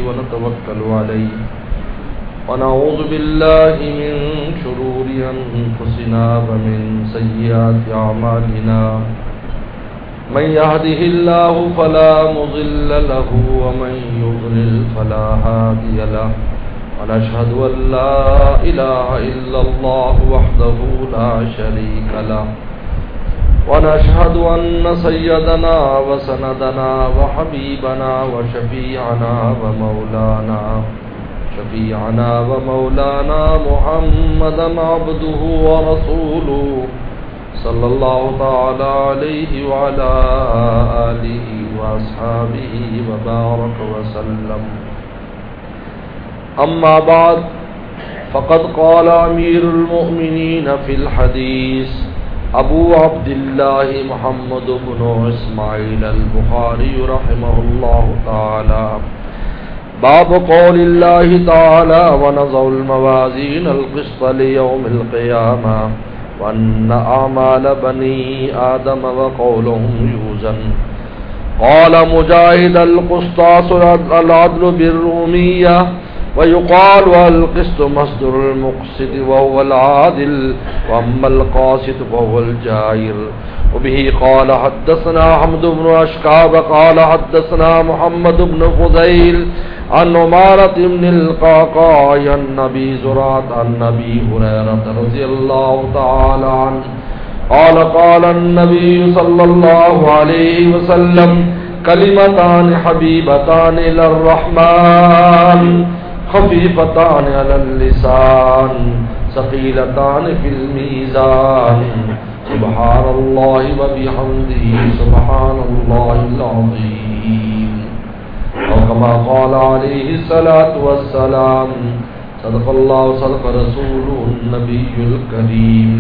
ونتوكل عليه ونعوذ بالله من شرور أنفسنا ومن سيئات أعمالنا من يهده الله فلا مضل له ومن يضلل فلا هادي له ونشهد أن لا إله إلا الله وحده لا شريك له ونشهد أن سيدنا وسندنا وحبيبنا وشفيعنا ومولانا محمدا عبده ورسوله صلى الله تعالى عليه وعلى آله وأصحابه وبارك وسلم. أما بعد فقد قال أمير المؤمنين في الحديث أبو عبد الله محمد بن إسماعيل البخاري رحمه الله تعالى: باب قول الله تعالى ونضع الموازين القسط ليوم القيامة وأن أعمال بني آدم وقولهم يوزن. قال مجاهد: القسطاس العدل بالرومية، ويقال القسط مصدر المقسط وهو العادل، وأما القاسط فهو الجائر. وبه قال حدثنا حمد بن أشكاب قال حدثنا محمد بن فضيل عن عمارة بن القعقاع عن أبي زرعة عن أبي هريرة رضي الله تعالى عنه قال قال النبي صلى الله عليه وسلم: كلمتان حبيبتان إلى الرحمن خفيفتان على اللسان ثقيلتان في الميزان سبحان الله وبحمده سبحان الله العظيم. وكما قال عليه الصلاة والسلام: صدق الله صدق رسوله النبي الكريم.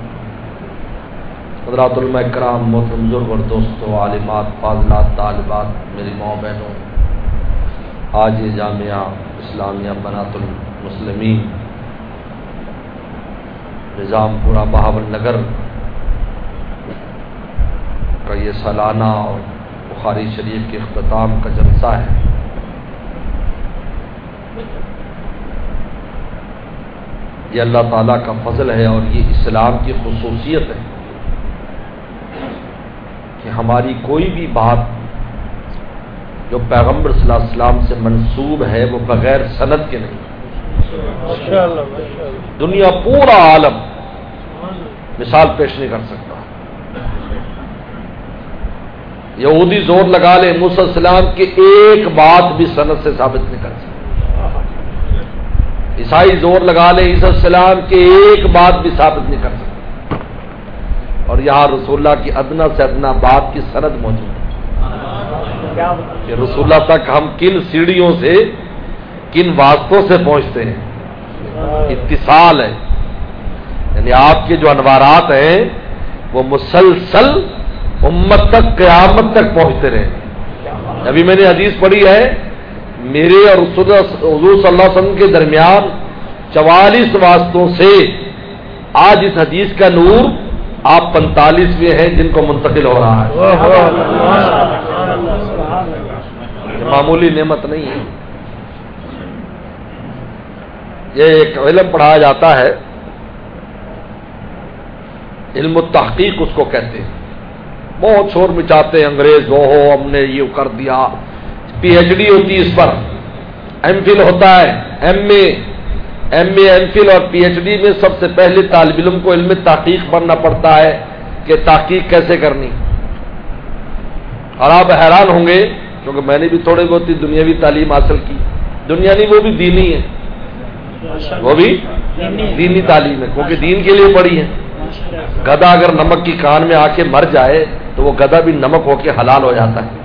حضرات علماء کرام، محترم بزرگ اور دوستو، عالمات، فاضلات، طالبات، میری ماں بہنوں، آج یہ جامعہ اسلامیہ بنات المسلمین نظام پورہ بہاول نگر کا یہ سالانہ اور بخاری شریف کے اختتام کا جلسہ ہے. یہ اللہ تعالیٰ کا فضل ہے اور یہ اسلام کی خصوصیت ہے کہ ہماری کوئی بھی بات جو پیغمبر صلی اللہ علیہ وسلم سے منسوب ہے وہ بغیر سند کے نہیں. دنیا پورا عالم مثال پیش نہیں کر سکتا. یہودی زور لگا لے موسیٰ علیہ السلام کی ایک بات بھی سند سے ثابت نہیں کر سکتا. عیسائی زور لگا لے عیسیٰ علیہ السلام کی ایک بات بھی ثابت نہیں کر سکتا. اور یہاں رسول اللہ کی ادنا سے ادنا بات کی سند موجود ہے کہ رسول اللہ تک ہم کن سیڑھیوں سے، کن واسطوں سے پہنچتے ہیں. اتصال ہے، یعنی آپ کے جو انوارات ہیں وہ مسلسل امت تک، قیامت تک پہنچتے رہے. ابھی میں نے حدیث پڑھی ہے، میرے اور حضور صلی اللہ علیہ وسلم کے درمیان 44 واسطوں سے آج اس حدیث کا نور آپ 45ویں ہیں جن کو منتقل ہو رہا ہے. یہ معمولی نعمت نہیں ہے. یہ ایک علم پڑھایا جاتا ہے، علم التحقیق اس کو کہتے ہیں. بہت شور مچاتے ہیں انگریز، ہو ہم نے یہ کر دیا. پی ایچ ڈی ہوتی ہے اس پر، ایم فل ہوتا ہے، ایم اے، ایم فل اور پی ایچ ڈی میں سب سے پہلے طالب علم کو علم تحقیق پڑھنا پڑتا ہے کہ تحقیق کیسے کرنی. اور آپ حیران ہوں گے کیونکہ میں نے بھی تھوڑی بہت دنیاوی تعلیم حاصل کی. دنیا نہیں، وہ بھی دینی ہے، وہ بھی دینی تعلیم ہے کیونکہ دین کے لیے پڑھی ہے. گدھا اگر نمک کی کان میں آ کے مر جائے تو وہ گدھا بھی نمک ہو کے حلال ہو جاتا ہے.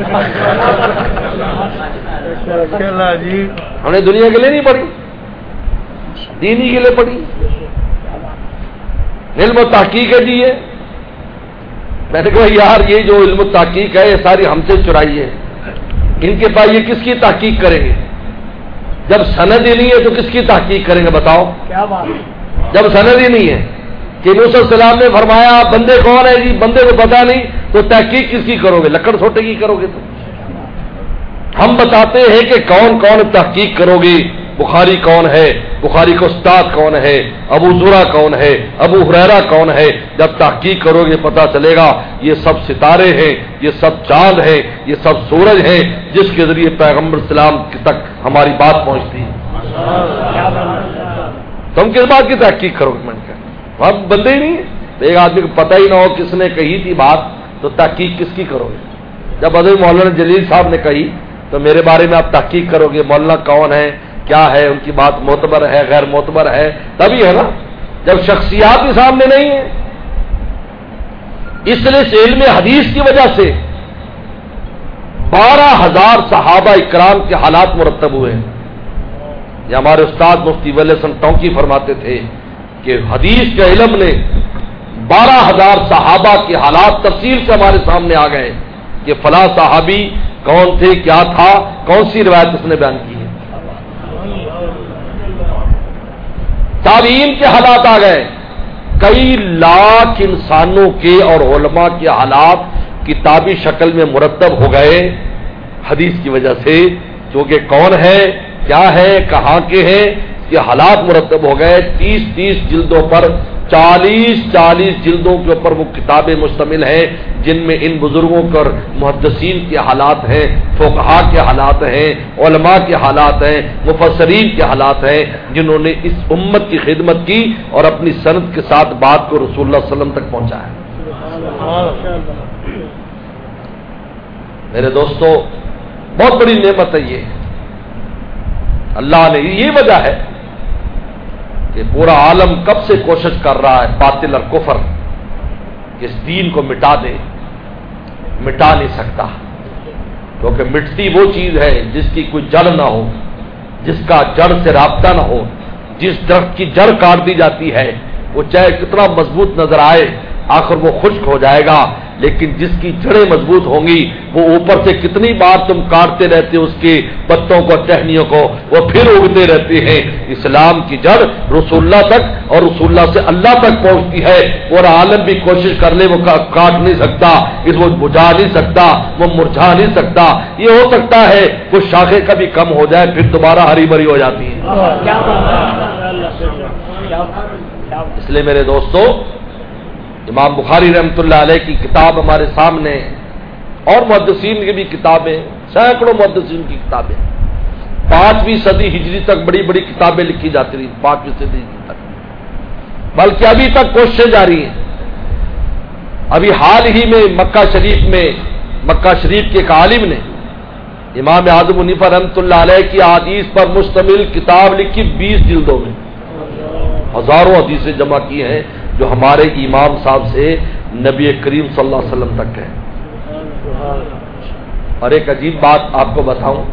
ہم نے دنیا کے لیے نہیں پڑھی، دینی کے لیے پڑھی. علم و تحقیق ہے جی. یہ میں نے کہا یار یہ جو علم و تحقیق ہے یہ ساری ہم سے چرائی ہے. ان کے پاس یہ کس کی تحقیق کریں گے؟ جب سند ہی نہیں ہے تو کس کی تحقیق کریں گے بتاؤ؟ کیا بات؟ جب سند ہی نہیں ہے کہ موسیٰ علیہ السلام نے فرمایا بندے کون ہے جی، بندے کو پتا نہیں تو تحقیق کس کی کرو گے؟ لکڑ سوٹے کی کرو گے؟ تو ہم بتاتے ہیں کہ کون کون تحقیق کرو گے، بخاری کون ہے، بخاری کا استاد کون ہے، ابو زرع کون ہے، ابو ہریرہ کون ہے. جب تحقیق کرو گے پتہ چلے گا یہ سب ستارے ہیں، یہ سب چاند ہیں، یہ سب سورج ہیں جس کے ذریعے پیغمبر اسلام تک ہماری بات پہنچتی ہے. تم کس بات کی تحقیق کرو گے؟ میں نے کہا آپ بندے ہی نہیں ہیں. ایک آدمی کو پتہ ہی نہ ہو کس نے کہی تھی بات تو تحقیق کس کی کرو گے؟ جب حضرت مولانا جلیل صاحب نے کہی تو میرے بارے میں آپ تحقیق کرو گے مولانا کون ہے، کیا ہے، ان کی بات معتبر ہے غیر معتبر ہے، تبھی ہے نا. جب شخصیات کے سامنے نہیں ہے. اس لیے اس علم حدیث کی وجہ سے 12,000 صحابہ اکرام کے حالات مرتب ہوئے ہیں. یہ ہمارے استاد مفتی ولی حسن ٹونکی فرماتے تھے کہ حدیث کے علم نے 12,000 صحابہ کے حالات تفصیل سے ہمارے سامنے آ گئے کہ فلاں صحابی کون تھے، کیا تھا، کون سی روایت اس نے بیان کی ہے. تابعین کے حالات آ گئے، کئی لاکھ انسانوں کے اور علماء کے حالات کتابی شکل میں مرتب ہو گئے حدیث کی وجہ سے، کیونکہ کون ہے، کیا ہے، کہاں کے ہیں، یہ حالات مرتب ہو گئے. 30 جلدوں پر 40 جلدوں کے اوپر وہ کتابیں مشتمل ہیں جن میں ان بزرگوں اور محدثین کے حالات ہیں، فقہا کے حالات ہیں، علماء کے حالات ہیں، مفسرین کے حالات ہیں جنہوں نے اس امت کی خدمت کی اور اپنی سند کے ساتھ بات کو رسول اللہ صلی اللہ علیہ وسلم تک پہنچایا. میرے دوستو بہت بڑی نعمت ہے یہ. اللہ نے یہ وجہ ہے کہ پورا عالم کب سے کوشش کر رہا ہے باطل اور کفر کہ اس دین کو مٹا دے، مٹا نہیں سکتا، کیونکہ مٹتی وہ چیز ہے جس کی کوئی جڑ نہ ہو، جس کا جڑ سے رابطہ نہ ہو. جس درخت کی جڑ کاٹ دی جاتی ہے وہ چاہے کتنا مضبوط نظر آئے آخر وہ خشک ہو جائے گا، لیکن جس کی جڑیں مضبوط ہوں گی وہ اوپر سے کتنی بار تم کاٹتے رہتے اس کے پتوں کو، ٹہنیوں کو، وہ پھر اگتے رہتے ہیں. اسلام کی جڑ رسول اللہ تک اور رسول اللہ سے اللہ تک پہنچتی ہے. اور عالم بھی کوشش کر لے وہ کاٹ نہیں سکتا، اس وہ بجھا نہیں سکتا، وہ مرجھا نہیں سکتا. یہ ہو سکتا ہے کچھ شاخیں کبھی کم ہو جائے پھر دوبارہ ہری بھری ہو جاتی ہے. اس لیے میرے دوستو امام بخاری رحمۃ اللہ علیہ کی کتاب ہمارے سامنے اور محدثین کی بھی کتابیں، سینکڑوں محدثین کی کتابیں. 5ویں صدی ہجری تک بڑی بڑی کتابیں لکھی جاتی رہی، 5ویں صدی ہجری تک، بلکہ ابھی تک کوششیں جاری ہیں. ابھی حال ہی میں مکہ شریف کے ایک عالم نے امام اعظم حنیفہ رحمۃ اللہ علیہ کی احادیث پر مشتمل کتاب لکھی 20 جلدوں میں. ہزاروں حدیثیں جمع کی ہیں جو ہمارے امام صاحب سے نبی کریم صلی اللہ علیہ وسلم تک ہے. اور ایک عجیب بات آپ کو بتاؤں،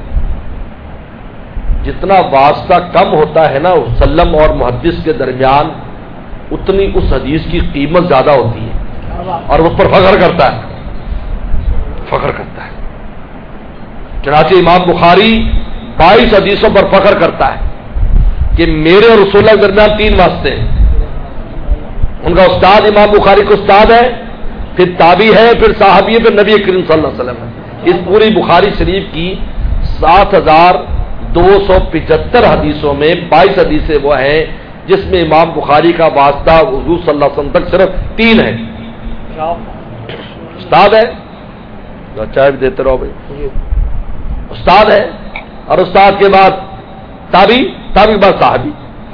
جتنا واسطہ کم ہوتا ہے نا وسلم اور محدث کے درمیان اتنی اس حدیث کی قیمت زیادہ ہوتی ہے اور اس پر فخر کرتا ہے. چنانچہ امام بخاری 22 حدیثوں پر فخر کرتا ہے کہ میرے اور رسول اللہ کے درمیان 3 واسطے ہیں. ان کا استاد امام بخاری کو استاد ہے، پھر تابعی ہے، پھر صحابی ہے، پھر نبی کریم صلی اللہ علیہ وسلم ہے. اس پوری بخاری شریف کی 7,275 حدیثوں میں 22 حدیثیں وہ ہیں جس میں امام بخاری کا واسطہ حضور صلی اللہ علیہ وسلم تک صرف 3 ہے. استاد ہے، چائے بھی دیتے رہو بھائی، استاد ہے، اور استاد کے بعد تابعی کے بعد صحابی.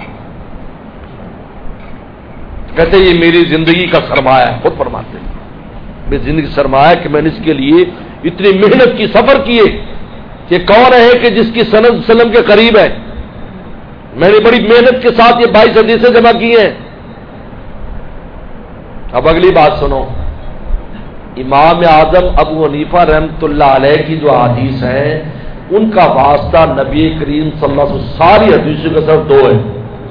کہتے یہ میری زندگی کا سرمایہ ہے، خود فرماتے ہیں میری زندگی کا سرمایہ ہے کہ میں نے اس کے لیے اتنی محنت کی، سفر کیے کہ کون ہے کہ جس کی سند سلم کے قریب ہے. میں نے بڑی محنت کے ساتھ یہ 22 حدیثیں جمع کی ہیں. اب اگلی بات سنو، امام اعظم ابو حنیفہ رحمۃ اللہ علیہ کی جو حدیث ہیں ان کا واسطہ نبی کریم صلی اللہ علیہ وسلم ساری حدیثوں کا صرف 2 ہے.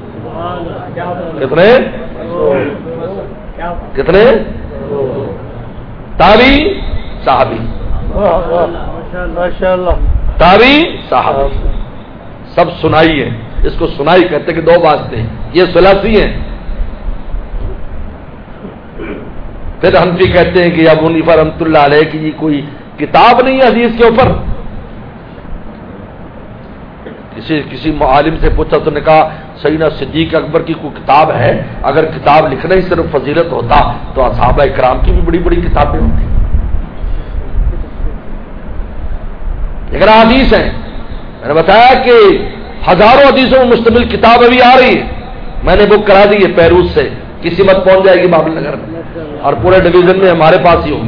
کتنے؟ تابعی صحابی، تابعی صحابی، سب سنائی ہے. اس کو سنائی کہتے ہیں کہ 2 واسطے ہیں، یہ ثلاثی ہیں. پھر حنفی کہتے ہیں کہ ابو حنیفہ رحمۃ اللہ علیہ کی کوئی کتاب نہیں ہے حدیث کے اوپر. کسی معالم سے پوچھا تو نے کہا سیدنا صدیق اکبر کی کوئی کتاب ہے؟ اگر کتاب لکھنا ہی صرف فضیلت ہوتا تو اصحابہ کرام کی بھی بڑی بڑی کتابیں ہوتی. لیکن حدیث ہیں، میں نے بتایا کہ ہزاروں حدیثوں میں مشتمل کتاب ابھی آ رہی ہے، میں نے بک کرا دی ہے پیروز سے، کسی مت پہنچ جائے گی بابل نگر میں، اور پورے ڈویژن میں ہمارے پاس ہی ہوگی.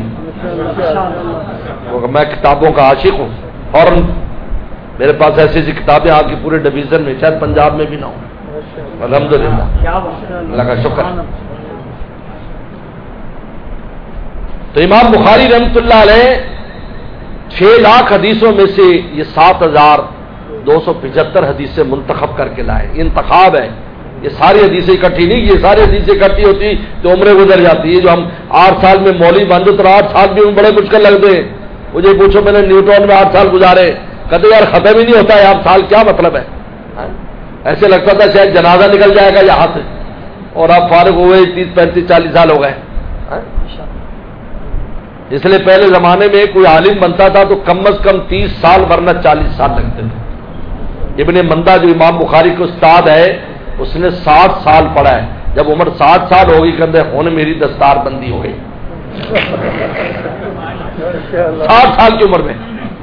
میں کتابوں کا عاشق ہوں، اور میرے پاس ایسی ایسی کتابیں آپ کی پورے ڈویژن میں، شاید پنجاب میں بھی نہ ہوں. الحمدللہ، اللہ کا شکر. تو امام بخاری رحمۃ اللہ علیہ 6 لاکھ حدیثوں میں سے یہ 7,275 حدیثیں منتخب کر کے لائے. انتخاب ہے، یہ ساری حدیثیں اکٹھی نہیں، یہ ساری حدیثیں اکٹھی ہوتی تو عمریں گزر جاتی ہے. جو ہم 8 سال میں مولوی بن تو 8 سال بھی بڑے مشکل لگتے ہیں. مجھے پوچھو میں نے نیو ٹاؤن میں 8 سال گزارے، کہتے یار ختم ہی نہیں ہوتا ہے 8 سال، کیا مطلب ہے؟ ایسے لگتا تھا شاید جنازہ نکل جائے گا یہاں سے، اور آپ فارغ ہوئے 30 35 40 سال ہو گئے. اس لیے پہلے زمانے میں کوئی عالم بنتا تھا تو کم از کم 30 سال ورنہ 40 سال لگتے تھے. ابن مندہ جو امام بخاری کے استاد ہے، اس نے 60 سال پڑھا ہے. جب عمر 60 سال ہوگی کہتے ہونے میری دستار بندی ہو گئی. 60 سال کی عمر میں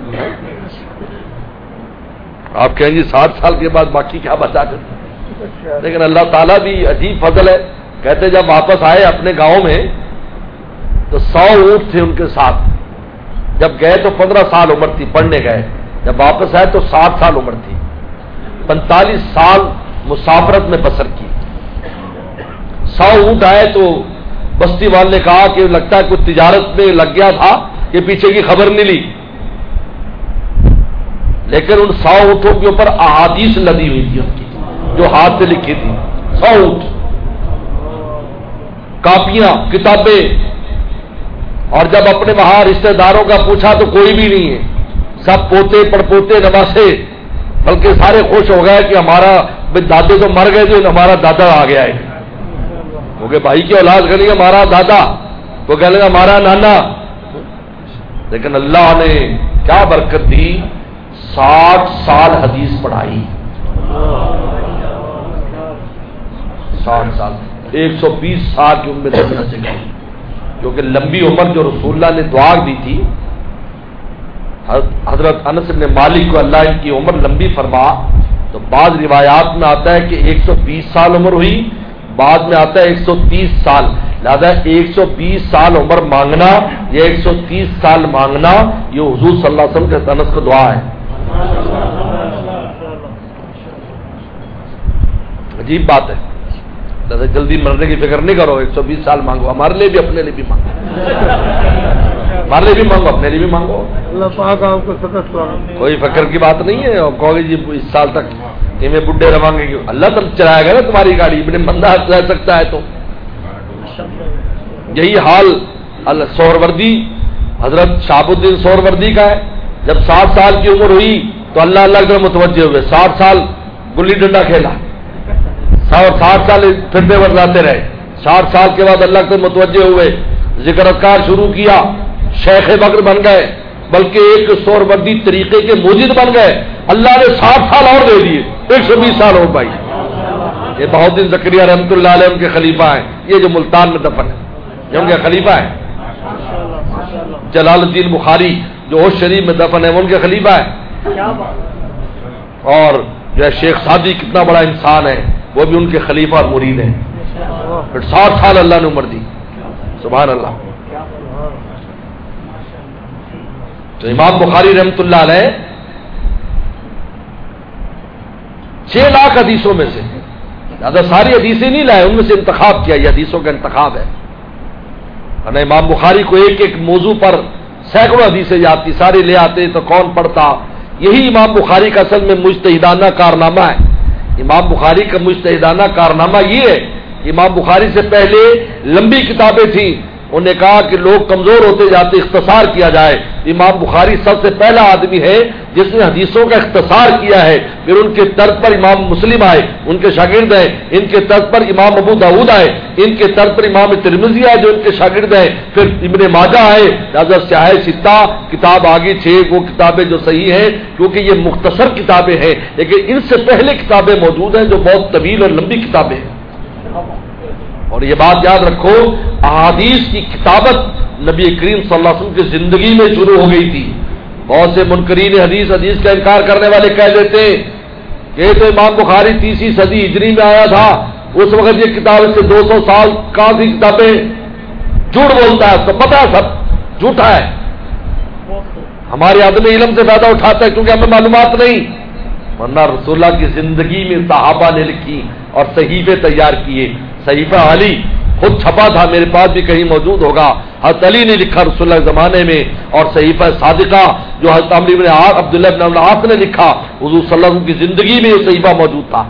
آپ کہیں گے 60 سال کے بعد باقی کیا بچا کر. لیکن اللہ تعالیٰ بھی عجیب فضل ہے. کہتے جب واپس آئے اپنے گاؤں میں تو 100 اونٹ تھے ان کے ساتھ. جب گئے تو 15 سال عمر تھی، پڑھنے گئے. جب واپس آئے تو 60 سال عمر تھی. 45 سال مسافرت میں بسر کی. 100 اونٹ آئے تو بستی والے نے کہا کہ لگتا ہے کوئی تجارت میں لگ گیا تھا کہ پیچھے کی خبر نہیں لی. لیکن ان 100 اونٹوں کے اوپر احادیث لدی ہوئی تھی ان کی، جو ہاتھ سے لکھی تھی. 100 اونٹ، کاپیاں، کتابیں. اور جب اپنے وہاں رشتہ داروں کا پوچھا تو کوئی بھی نہیں ہے. سب پوتے پڑپوتے نواسے، بلکہ سارے خوش ہو گئے کہ ہمارا دادے تو مر گئے تھے، ہمارا دادا آ گیا ہے. کیونکہ بھائی کی اولاد کریں گے ہمارا دادا، وہ کہہ لیں گے ہمارا نانا. لیکن اللہ نے کیا برکت دی، 60 سال حدیث پڑھائی. 60 سال، 120 سال کی عمر میں سے گئی. کیونکہ لمبی عمر جو رسول اللہ نے دعا دی تھی، حضرت انس بن مالک کو اللہ ان کی عمر لمبی فرما، تو بعض روایات میں آتا ہے کہ 120 سال عمر ہوئی، بعد میں آتا ہے 130 سال. لہذا 120 سال عمر مانگنا یا 130 سال مانگنا، یہ حضور صلی اللہ علیہ وسلم کے انس کو دعا ہے. عجیب بات ہے. جلدی مرنے کی فکر نہیں کرو، 120 سال مانگو. ہمارے لیے بھی، اپنے لیے بھی مانگو، ہمارے لیے بھی مانگو، اپنے لیے بھی مانگو. اللہ پاک آپ کو کوئی فکر کی بات نہیں ہے. اور کہو گے جی اس سال تک میں بڈھے رہیں گے، اللہ تم چلائے گا نا تمہاری گاڑی. ابن بندہ رہ سکتا ہے تو یہی حال سہروردی، حضرت شہاب الدین سہروردی کا ہے. جب 60 سال کی عمر ہوئی تو اللہ اللہ کی طرف متوجہ ہوئے. 60 سال گلی ڈنڈا کھیلا، 60 سال پھرتے برلاتے رہے. 60 سال کے بعد اللہ سے متوجہ ہوئے، ذکر اذکار شروع کیا، شیخ بکر بن گئے، بلکہ ایک سہروردی طریقے کے موجد بن گئے. اللہ نے 60 سال اور دے دیے، 120 سال اور بھائی. یہ بہاؤالدین زکریا رحمۃ اللہ علیہ ان کے خلیفہ ہیں. یہ جو ملتان میں دفن ہے یہ ان کے خلیفہ ہیں. جلال الدین بخاری جو ہوش شریف میں دفن ہے وہ ان کے خلیفہ ہے. اور جو ہے شیخ سعدی کتنا بڑا انسان ہے، وہ بھی ان کے خلیفہ اور مرید ہیں. پھر 60 سال اللہ نے عمر دی. سبحان اللہ. تو امام بخاری رحمۃ اللہ علیہ 6 لاکھ حدیثوں میں سے زیادہ ساری حدیثیں نہیں لائے، ان میں سے انتخاب کیا. یہ حدیثوں کا انتخاب ہے. امام بخاری کو ایک ایک موضوع پر سینکڑوں حدیثیں یاد تھی، ساری لے آتے تو کون پڑھتا. یہی امام بخاری کا اصل میں مجتہدانہ کارنامہ ہے. امام بخاری کا مجتہدانہ کارنامہ یہ ہے کہ امام بخاری سے پہلے لمبی کتابیں تھیں، انہوں نے کہا کہ لوگ کمزور ہوتے جاتے، اختصار کیا جائے. امام بخاری سب سے پہلا آدمی ہے جس نے حدیثوں کا اختصار کیا ہے. پھر ان کے طرز پر امام مسلم آئے، ان کے شاگرد ہیں. ان کے طرز پر امام ابو داؤد آئے، ان کے طرز پر امام ترمذی آئے جو ان کے شاگرد ہیں. پھر ابن ماجہ آئے، لہذا سیاہ ستہ کتاب آگے 6 وہ کتابیں جو صحیح ہیں کیونکہ یہ مختصر کتابیں ہیں، لیکن ان سے پہلے کتابیں موجود ہیں جو بہت طویل اور لمبی کتابیں ہیں. اور یہ بات یاد رکھو، احادیث کی کتابت نبی کریم صلی اللہ علیہ وسلم کی زندگی میں شروع ہو گئی تھی. بہت سے منکرین حدیث کا انکار کرنے والے کہہ دیتے کہ تو امام بخاری 30 صدی ہجری میں آیا تھا، اس وقت یہ کتاب اس سے 200 سال کافی کتابیں. جھوٹ بولتا ہے، اس کو پتا ہے سب جھوٹا ہے. ہمارے عدم علم سے فائدہ اٹھاتا ہے کیونکہ ہمیں معلومات نہیں، ورنہ رسول اللہ کی زندگی میں صحابہ نے لکھی اور صحیفے تیار کیے. صحیفہ علی خود چھپا تھا، میرے پاس بھی کہیں موجود ہوگا. حضرت علی نے لکھا رسول اللہ کے زمانے میں، اور صحیفہ صادقہ جو حضرت عبداللہ بن عمرو بن العاص نے لکھا، حضور صلی اللہ علیہ وسلم کی زندگی میں یہ صحیفہ موجود تھا.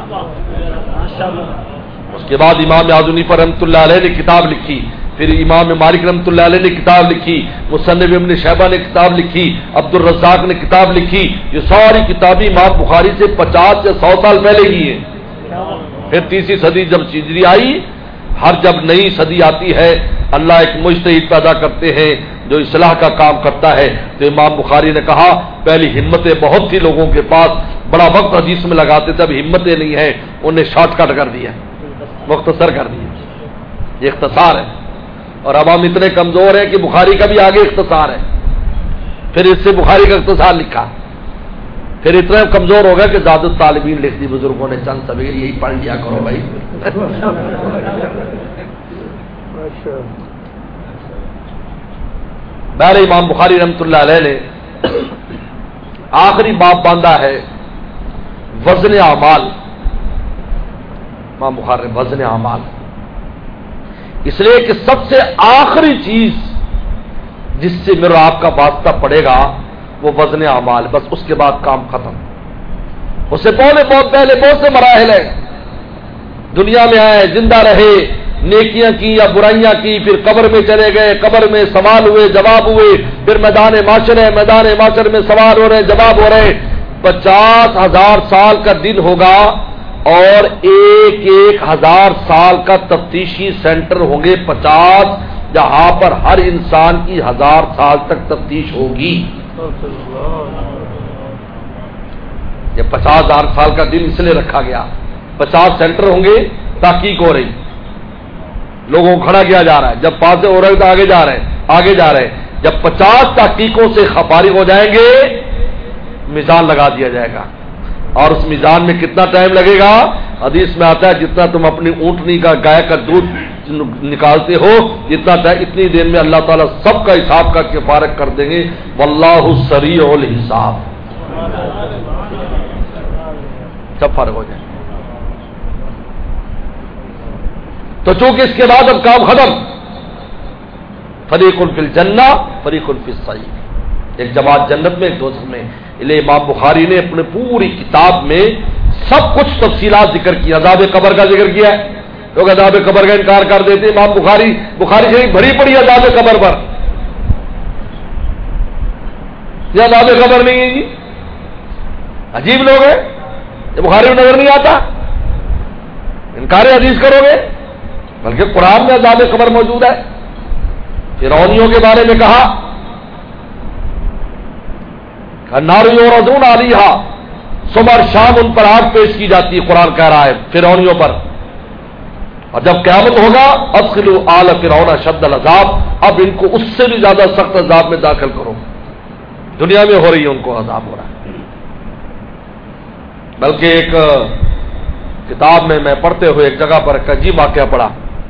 اس کے بعد امام ابو حنیفہ رحمۃ اللہ علیہ نے کتاب لکھی، پھر امام مالک رحمۃ اللہ علیہ نے کتاب لکھی، مصنف ابن شیبہ نے کتاب لکھی، عبد الرزاق نے کتاب لکھی. یہ ساری کتابیں امام بخاری سے 50 سے 100 سال پہلے کی ہیں. پھر 30 صدی جب ہجری آئی، ہر جب نئی صدی آتی ہے اللہ ایک مجتہد پیدا کرتے ہیں جو اصلاح کا کام کرتا ہے. تو امام بخاری نے کہا پہلی ہمتیں بہت تھی لوگوں کے پاس، بڑا وقت حدیث میں لگاتے تھے، اب ہمتیں نہیں ہیں، انہیں شارٹ کٹ کر دیا، مختصر کر دیا. یہ اختصار ہے. اور اب ہم اتنے کمزور ہیں کہ بخاری کا بھی آگے اختصار ہے، پھر اس سے بخاری کا اختصار لکھا. پھر اتنا کمزور ہو گیا کہ زاد الطالبین لکھ دی بزرگوں نے، چند سویر یہی پڑھ لیا کرو بھائی. بہر امام بخاری رحمۃ اللہ علیہ نے آخری باب باندھا ہے وزن اعمال. امام بخاری نے وزن اعمال اس لیے کہ سب سے آخری چیز جس سے میرا آپ کا واسطہ پڑے گا وہ وزن اعمال، بس اس کے بعد کام ختم. اس سے پہلے بہت سے مراحل ہیں. دنیا میں آئے، زندہ رہے، نیکیاں کی یا برائیاں کی، پھر قبر میں چلے گئے، قبر میں سوال ہوئے جواب ہوئے، پھر میدان معاشر میں سوال ہو رہے جواب ہو رہے. 50,000 سال کا دن ہوگا اور 1,000 سال کا تفتیشی سینٹر ہوں گے 50، جہاں پر ہر انسان کی 1000 سال تک تفتیش ہوگی. یہ 50,000 سال کا دن اس لیے رکھا گیا. 50 سینٹر ہوں گے، تحقیق ہو رہی، لوگوں کو کھڑا کیا جا رہا ہے، جب پاس ہو رہا ہے تو آگے جا رہے ہیں. جب 50 تحقیقوں سے فارغ ہو جائیں گے میزان لگا دیا جائے گا. اور اس میزان میں کتنا ٹائم لگے گا؟ حدیث میں آتا ہے جتنا تم اپنی اونٹنی کا گائے کا دودھ نکالتے ہو اتنی دیر میں اللہ تعالیٰ سب کا حساب کا کفارت کر دیں گے. واللہ سریع الحساب. سب فارغ ہو جائیں. تو چونکہ اس کے بعد اب کام ختم، فریق فی الجنہ فریق فی السعیر، ایک جماعت جنت میں ایک دوزخ میں. لیے امام بخاری نے اپنے پوری کتاب میں سب کچھ تفصیلات ذکر کی. عذاب قبر کا ذکر کیا ہے، لوگ عذاب قبر کا انکار کر دیتے. امام بخاری شریف بھری پڑی عذاب قبر پر. یہ عذاب قبر نہیں ہے جی، عجیب لوگ ہیں. یہ بخاری میں نظر نہیں آتا، انکار حدیث کرو گے، بلکہ قرآن میں عذاب قبر موجود ہے. فرعونیوں کے بارے میں کہا نار یعرضون علیہا، صبح اور شام ان پر آگ پیش کی جاتی ہے. قرآن کہہ رہا ہے فرعونیوں پر. اور جب قیامت ہوگا ادخلوا آل فرعون اشد العذاب، اب ان کو اس سے بھی زیادہ سخت عذاب میں داخل کرو. دنیا میں ہو رہی ہے، ان کو عذاب ہو رہا ہے. بلکہ ایک کتاب میں پڑھتے ہوئے ایک جگہ پر ایک عجیب واقعہ پڑھا.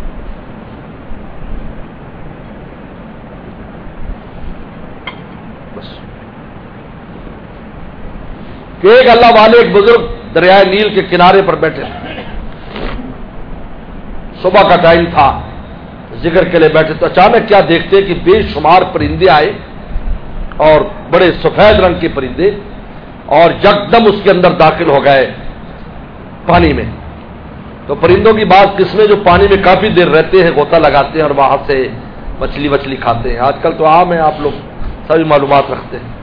کہ ایک اللہ والے ایک بزرگ دریائے نیل کے کنارے پر بیٹھے، صبح کا ٹائم تھا، ذکر کے لیے بیٹھے تو اچانک کیا دیکھتے کہ بے شمار پرندے آئے اور بڑے سفید رنگ کے پرندے، اور یکدم اس کے اندر داخل ہو گئے پانی میں. تو پرندوں کی بعض قسمیں جو پانی میں کافی دیر رہتے ہیں، غوطہ لگاتے ہیں اور وہاں سے مچھلی وچھلی کھاتے ہیں، آج کل تو عام ہے، آپ لوگ سبھی معلومات رکھتے ہیں.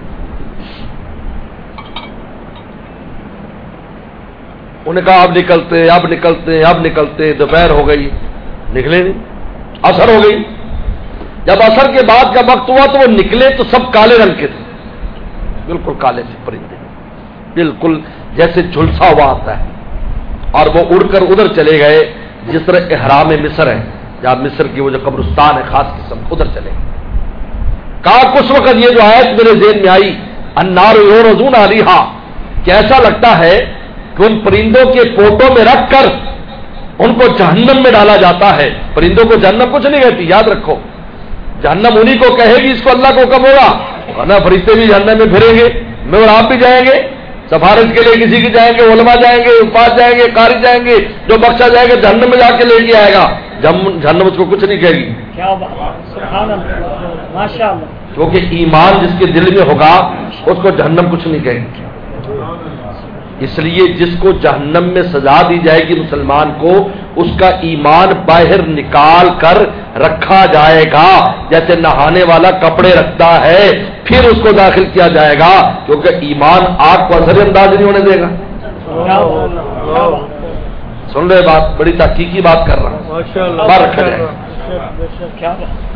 انہوں نے کہا اب نکلتے، دوپہر ہو گئی، نکلے نہیں، عصر ہو گئی. جب عصر کے بعد کا وقت ہوا تو وہ نکلے تو سب کالے رنگ کے تھے، بالکل کالے سے پرندے، بالکل جیسے جھلسا ہوا آتا ہے، اور وہ اڑ کر ادھر چلے گئے جس طرح احرام مصر ہے، جہاں مصر کی وہ جو قبرستان ہے خاص قسم، ادھر چلے گئے. کہا کچھ وقت یہ جو آیت میرے ذہن میں آئی، النار یعرضون علیہا، کہ ایسا لگتا ہے کہ ان پرندوں کے پوٹوں میں رکھ کر ان کو جہنم میں ڈالا جاتا ہے. پرندوں کو جہنم کچھ نہیں کہتی، یاد رکھو، جہنم انہی کو کہے گی اس کو اللہ کو حکم ہوگا، ورنہ فرشتے بھی جہنم میں پھریں گے، میں اور آپ بھی جائیں گے، سفارش کے لیے کسی کی جائیں گے، علماء جائیں گے، استاد جائیں گے، قاری جائیں گے، جو بخشا جائے گا جہنم میں جا کے لے کے آئے گا، جہنم اس کو کچھ نہیں کہے گی. سبحان اللہ، ماشاءاللہ، کیونکہ ایمان جس کے دل میں ہوگا اس کو جہنم کچھ نہیں کہے گی. اس لیے جس کو جہنم میں سزا دی جائے گی مسلمان کو، اس کا ایمان باہر نکال کر رکھا جائے گا، جیسے نہانے والا کپڑے رکھتا ہے پھر اس کو داخل کیا جائے گا، کیونکہ ایمان آگ کو اثر انداز نہیں ہونے دے گا. سن رہے بات، بڑی تحقیقی بات کر رہا ہوں، باہر رکھا جائے گا.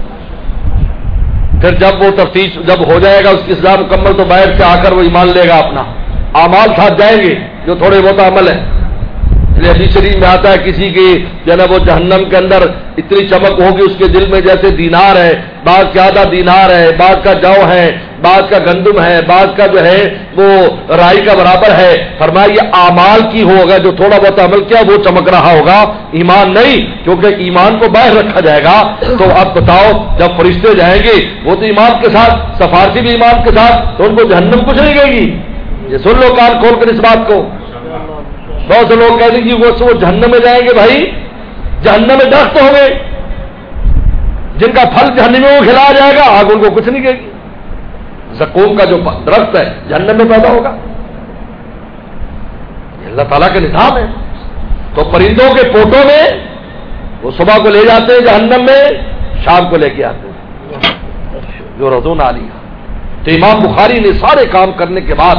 پھر جب وہ تفتیش جب ہو جائے گا اس کی سزا مکمل، تو باہر سے آ کر وہ ایمان لے گا، اپنا اعمال ساتھ جائیں گے جو تھوڑے بہت عمل ہے. حدیث شریف میں آتا ہے کسی کی جو ہے وہ جہنم کے اندر اتنی چمک ہوگی اس کے دل میں جیسے دینار ہے، بعض کا آدھا دینار ہے، بعض کا جو ہے، بعض کا گندم ہے، بعض کا جو ہے وہ رائی کا برابر ہے. فرمایا یہ اعمال کی ہوگا، جو تھوڑا بہت عمل کیا وہ چمک رہا ہوگا، ایمان نہیں، کیونکہ ایمان کو باہر رکھا جائے گا. تو اب بتاؤ جب فرشتے جائیں گے وہ تو ایمان کے ساتھ، سفارشی بھی ایمان کے ساتھ، تو ان کو جہنم کچھ نہیں کہے گی. یہ سن لو کان کھول کر اس بات کو. بہت سے لوگ کہتے ہیں کہ وہ جہنم میں جائیں گے. بھائی جہنم میں درخت ہوں گے جن کا پھل جہنم میں کھلایا جائے گا، آگ ان کو کچھ نہیں کہے گی. زقوم کا جو درخت ہے جہنم میں پیدا ہوگا، یہ اللہ تعالیٰ کے نظام ہے. تو پرندوں کے پوٹوں میں وہ صبح کو لے جاتے ہیں جہنم میں، شام کو لے کے آتے ہیں جو رضون علی. تو امام بخاری نے سارے کام کرنے کے بعد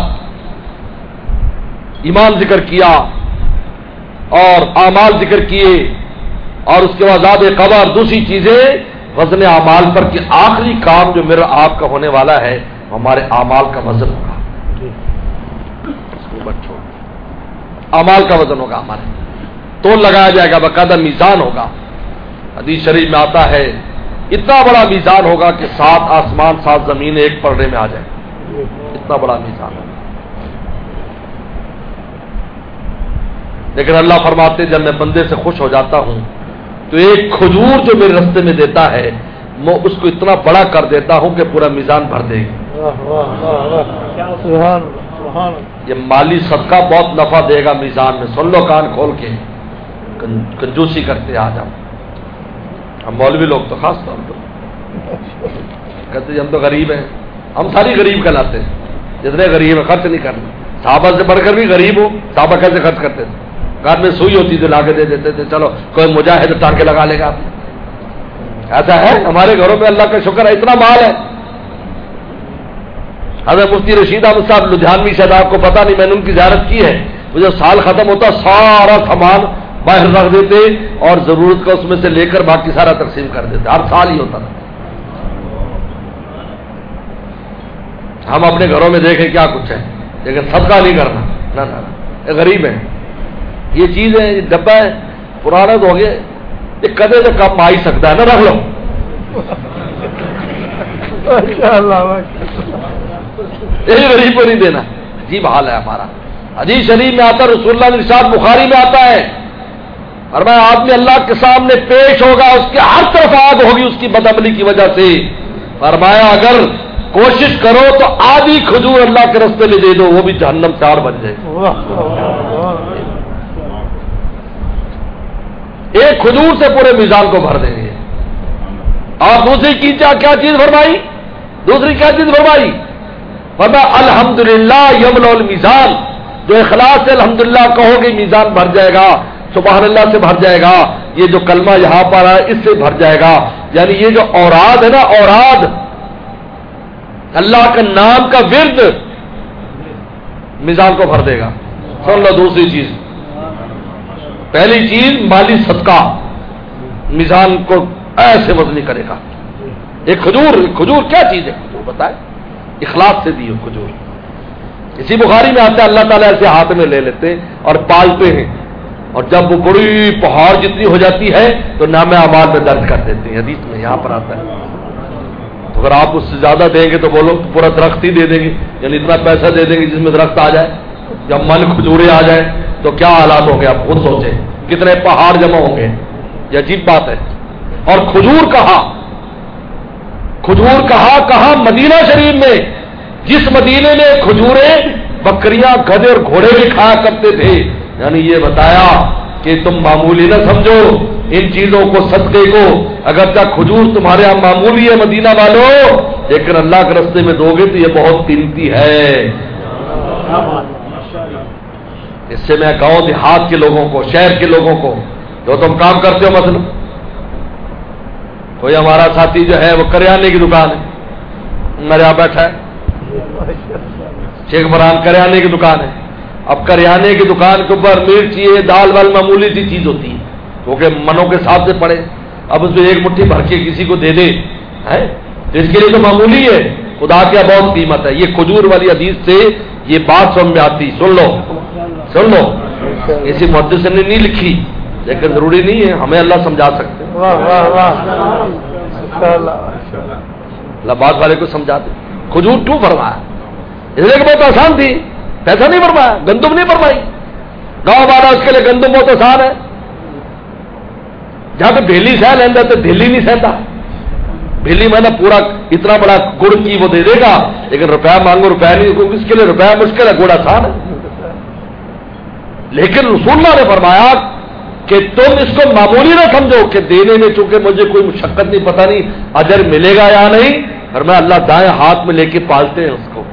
ایمان ذکر کیا اور اعمال ذکر کیے، اور اس کے بعد عذاب قبر، دوسری چیزیں وزن اعمال پر، کہ آخری کام جو میرا آپ کا ہونے والا ہے ہمارے اعمال کا وزن ہوگا. اعمال کا وزن ہوگا، ہمارے تول لگایا جائے گا، باقاعدہ میزان ہوگا. حدیث شریف میں آتا ہے اتنا بڑا میزان ہوگا کہ 7 آسمان 7 زمین ایک پردے میں آ جائے، اتنا بڑا میزان ہوگا. لیکن اللہ فرماتے جب میں بندے سے خوش ہو جاتا ہوں تو ایک کھجور جو میرے رستے میں دیتا ہے میں اس کو اتنا بڑا کر دیتا ہوں کہ پورا میزان بھر دے گی. یہ مالی صدقہ بہت نفع دے گا میزان میں. سن لو کان کھول کے، کنجوسی کرتے آج ہم مولوی لوگ تو خاص طور پر کہتے ہیں ہم تو غریب ہیں. ہم ساری غریب کہلاتے ہیں، جتنے غریب ہیں خرچ نہیں کرنا. صحابہ سے بڑھ کر بھی غریب ہو. صحابہ کیسے خرچ کرتے تھے؟ گھر میں سوئی ہوتی تو لا کے دے دیتے تھے، چلو کوئی مجاہد ٹانکے لگا لے گا. ایسا ہے ہمارے گھروں پہ اللہ کا شکر ہے اتنا مال ہے. حضرت مفتی رشید احمد صاحب لدھیانوی شاید آپ کو پتا نہیں، میں نے ان کی زیارت کی ہے. وہ جب سال ختم ہوتا سارا سامان باہر رکھ دیتے اور ضرورت کا اس میں سے لے کر باقی سارا تقسیم کر دیتے. ہر سال ہی ہوتا تھا. ہم اپنے گھروں میں دیکھیں کیا کچھ ہے، لیکن صدقہ نہیں کرنا. نہ غریب ہے. یہ چیز ہے، یہ ڈبہ ہے پرانا تو ہو گیا، یہ کدے سے کم آ ہی سکتا ہے نا، رکھ لو. یہ غریب کو نہیں دینا. عجیب حال ہے ہمارا. حدیث شریف میں آتا، رسول اللہ نے ارشاد بخاری میں آتا ہے، فرمایا آدمی اللہ کے سامنے پیش ہوگا، اس کے ہر طرف آگ ہوگی اس کی بدعملی کی وجہ سے. فرمایا اگر کوشش کرو تو آدھی کھجور اللہ کے راستے میں دے دو، وہ بھی جہنم سے آڑ بن جائے. ایک کھجور سے پورے میزان کو بھر دیں گے. اور دوسری کیا چیز فرمائی؟ دوسری کیا چیز فرمائی؟ فرمایا الحمدللہ یملأ المیزان، جو اخلاص سے الحمدللہ کہو گے میزان بھر جائے گا. سبحان اللہ سے بھر جائے گا، یہ جو کلمہ یہاں پر ہے اس سے بھر جائے گا. یعنی یہ جو اوراد ہے نا، اوراد اللہ کا نام کا ورد میزان کو بھر دے گا. سن لو دوسری چیز، پہلی چیز مالی صدقہ میزان کو ایسے وزنی کرے گا. ایک کھجور کیا چیز ہے؟ کھجور بتائے، اخلاص سے دی ہو کھجور. اسی بخاری میں آتا ہے اللہ تعالیٰ ایسے ہاتھ میں لے لیتے ہیں اور پالتے ہیں، اور جب وہ بڑی پہاڑ جتنی ہو جاتی ہے تو نام اعمال میں درج کر دیتے ہیں. حدیث میں یہاں پر آتا ہے. تو اگر آپ اس سے زیادہ دیں گے تو بولو پورا درخت ہی دے دیں گے، یعنی اتنا پیسہ دے دیں گے جس میں درخت آ جائے. جب من کھجورے آ جائے تو کیا حالات ہوں گے آپ خود سوچیں، کتنے پہاڑ جمع ہوں گے. یہ عجیب بات ہے. اور کھجور کہاں؟ مدینہ شریف میں، جس مدینے میں کھجوریں بکریاں گدھے اور گھوڑے بھی کھایا کرتے تھے. یعنی یہ بتایا کہ تم معمولی نہ سمجھو ان چیزوں کو، صدقے کو. اگرچہ کھجور تمہارے یہاں معمولی ہے مدینہ والوں، لیکن اللہ کے راستے میں دو گے تو یہ بہت قیمتی ہے. اس سے میں گاؤں دیہات کے لوگوں کو، شہر کے لوگوں کو، جو تم کام کرتے ہو، مثلا کوئی ہمارا ساتھی جو ہے وہ کریانے کی دکان ہے، میرے یہاں بیٹھا ہے، شیخ فرحان کریانے کی دکان ہے. اب کریانے کی دکان کے اوپر مرچ یہ دال وال معمولی سی چیز ہوتی ہے، کیونکہ منوں کے حساب سے پڑے. اب اس میں ایک مٹھی بھر کے کسی کو دے دے تو اس کے لیے تو معمولی ہے، خدا کیا بہت قیمت ہے. یہ کھجور والی حدیث سے یہ بات سمجھ میں آتی. سن لو، اسی محدث نے نہیں لکھی، لیکن ضروری نہیں ہے، ہمیں اللہ سمجھا سکتے. اللہ بات والے کو سمجھا دے. کھجور کیوں فرمایا؟ اس لیے کہ بہت آسان تھی، پیسہ نہیں فرمایا، گندم نہیں فرمائی. گاؤں والا اس کے لیے گندم بہت آسان ہے. جہاں پہ بھیلی سہ لینا تو دہلی نہیں سہتا. بھیلی میں نا پورا اتنا بڑا گڑ کی وہ دے دے گا، لیکن روپیہ مانگو روپیہ نہیں، اس کے لیے روپیہ مشکل ہے، گڑ آسان ہے. لیکن رسول اللہ نے فرمایا کہ تم اس کو معمولی نہ سمجھو کہ دینے میں چونکہ مجھے کوئی مشقت نہیں، پتہ نہیں اجر ملے گا یا نہیں. اور میں اللہ دائیں ہاتھ میں لے کے پالتے ہیں اس کو.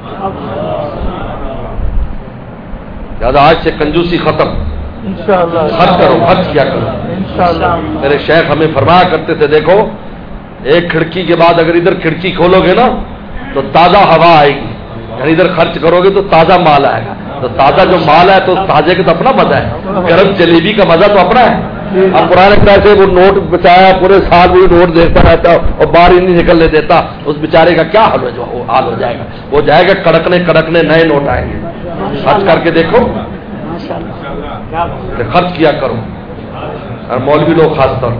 زیادہ آج سے کنجوسی ختم، خرچ کرو، خرچ کیا کرو. میرے شیخ ہمیں فرمایا کرتے تھے، دیکھو ایک کھڑکی کے بعد اگر ادھر کھڑکی کھولو گے نا تو تازہ ہوا آئے گی، یعنی ادھر خرچ کرو گے تو تازہ مال آئے گا. تو تازہ جو مال ہے تو تازے کا تو اپنا مزہ ہے، گرم جلیبی کا مزہ تو اپنا ہے. اب پرانے پیسے وہ نوٹ بچایا، پورے سال وہ نوٹ دیتا رہتا اور باہر ہی نہیں نکلنے دیتا، اس بیچارے کا کیا حال ہو جائے گا. وہ جائے گا کڑکنے نئے نوٹ آئیں گے. خرچ کر کے دیکھو، خرچ کیا کرو، اور مولوی لوگ خاص طور.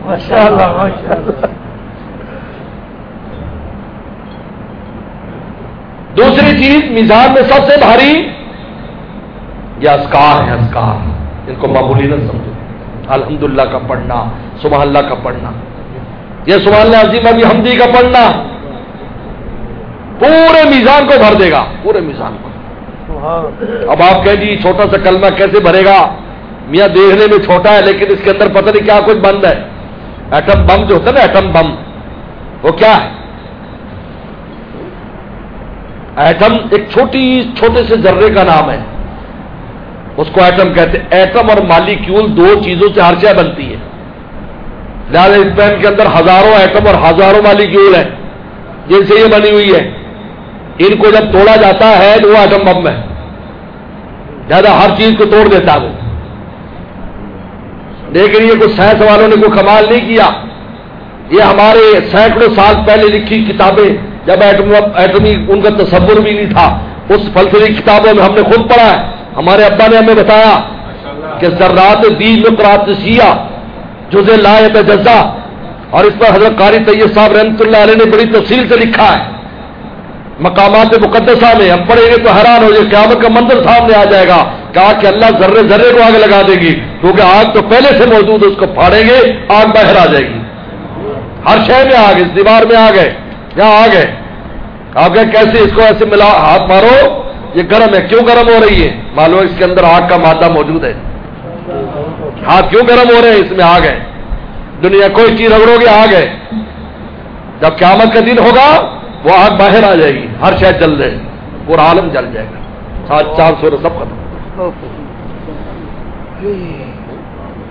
دوسری چیز میزان میں سب سے بھاری یہ اذکار ہیں. اذکار ان کو معمولی نہ سمجھو. الحمدللہ کا پڑھنا، سبحان اللہ کا پڑھنا، یہ سبحان اللہ عظیم ابھی حمدی کا پڑھنا پورے میزان کو بھر دے گا، پورے میزان کو. اب آپ کہیں جی چھوٹا سا کلمہ کیسے بھرے گا؟ میاں دیکھنے میں چھوٹا ہے لیکن اس کے اندر پتہ نہیں کیا کچھ بند ہے. ایٹم بم جو ہوتا ہے نا، ایٹم بم، وہ کیا ہے؟ ایٹم ایک چھوٹے سے ذرے کا نام ہے، اس کو ایٹم کہتے ہیں. ایٹم اور مالیکیول دو چیزوں سے ہر شے بنتی ہے، لہٰذا اس پین کے اندر ہزاروں ایٹم اور ہزاروں مالیکیول ہیں جن سے یہ بنی ہوئی ہے. ان کو جب توڑا جاتا ہے تو وہ ایٹم بم ہے، لہٰذا ہر چیز کو توڑ دیتا ہے وہ. لیکن یہ کچھ سائنس والوں نے کوئی کمال نہیں کیا. یہ ہمارے سینکڑوں سال پہلے لکھی کتابیں، جب ایٹمی ان کا تصور بھی نہیں تھا، اس فلسفی کتابوں میں ہم نے خود پڑھا ہے. ہمارے ابا نے ہمیں بتایا کہ ذرات دی مقراطیسیہ جزء لا یتجزا، اور اس پر حضرت قاری طیب صاحب رحمۃ اللہ علیہ نے بڑی تفصیل سے لکھا ہے مقامات مقدسہ میں. ہم پڑھیں گے تو حیران ہو جائے، قیامت کا منظر سامنے آ جائے گا. کہا کہ اللہ ذرے ذرے کو آگ لگا دے گی، کیونکہ آگ تو پہلے سے موجود ہے، اس کو پھاڑیں گے آگ باہر آ جائے گی. ہر شے میں آگ، اس دیوار میں آ گئے، یہاں آ گئے. آپ کہ کیسے اس کو ایسے ملا، ہاتھ مارو یہ گرم ہے. کیوں گرم ہو رہی ہے؟ معلوم اس کے اندر آگ کا مادہ موجود ہے. ہاتھ کیوں گرم ہو رہے ہیں؟ اس میں آگ ہے. دنیا کوئی چیز رگڑو گے آگ ہے. جب قیامت کا دن ہوگا وہ آگ باہر آ جائے گی، ہر شے جل جائے، پورا عالم جل جائے گا، 400 سب ختم.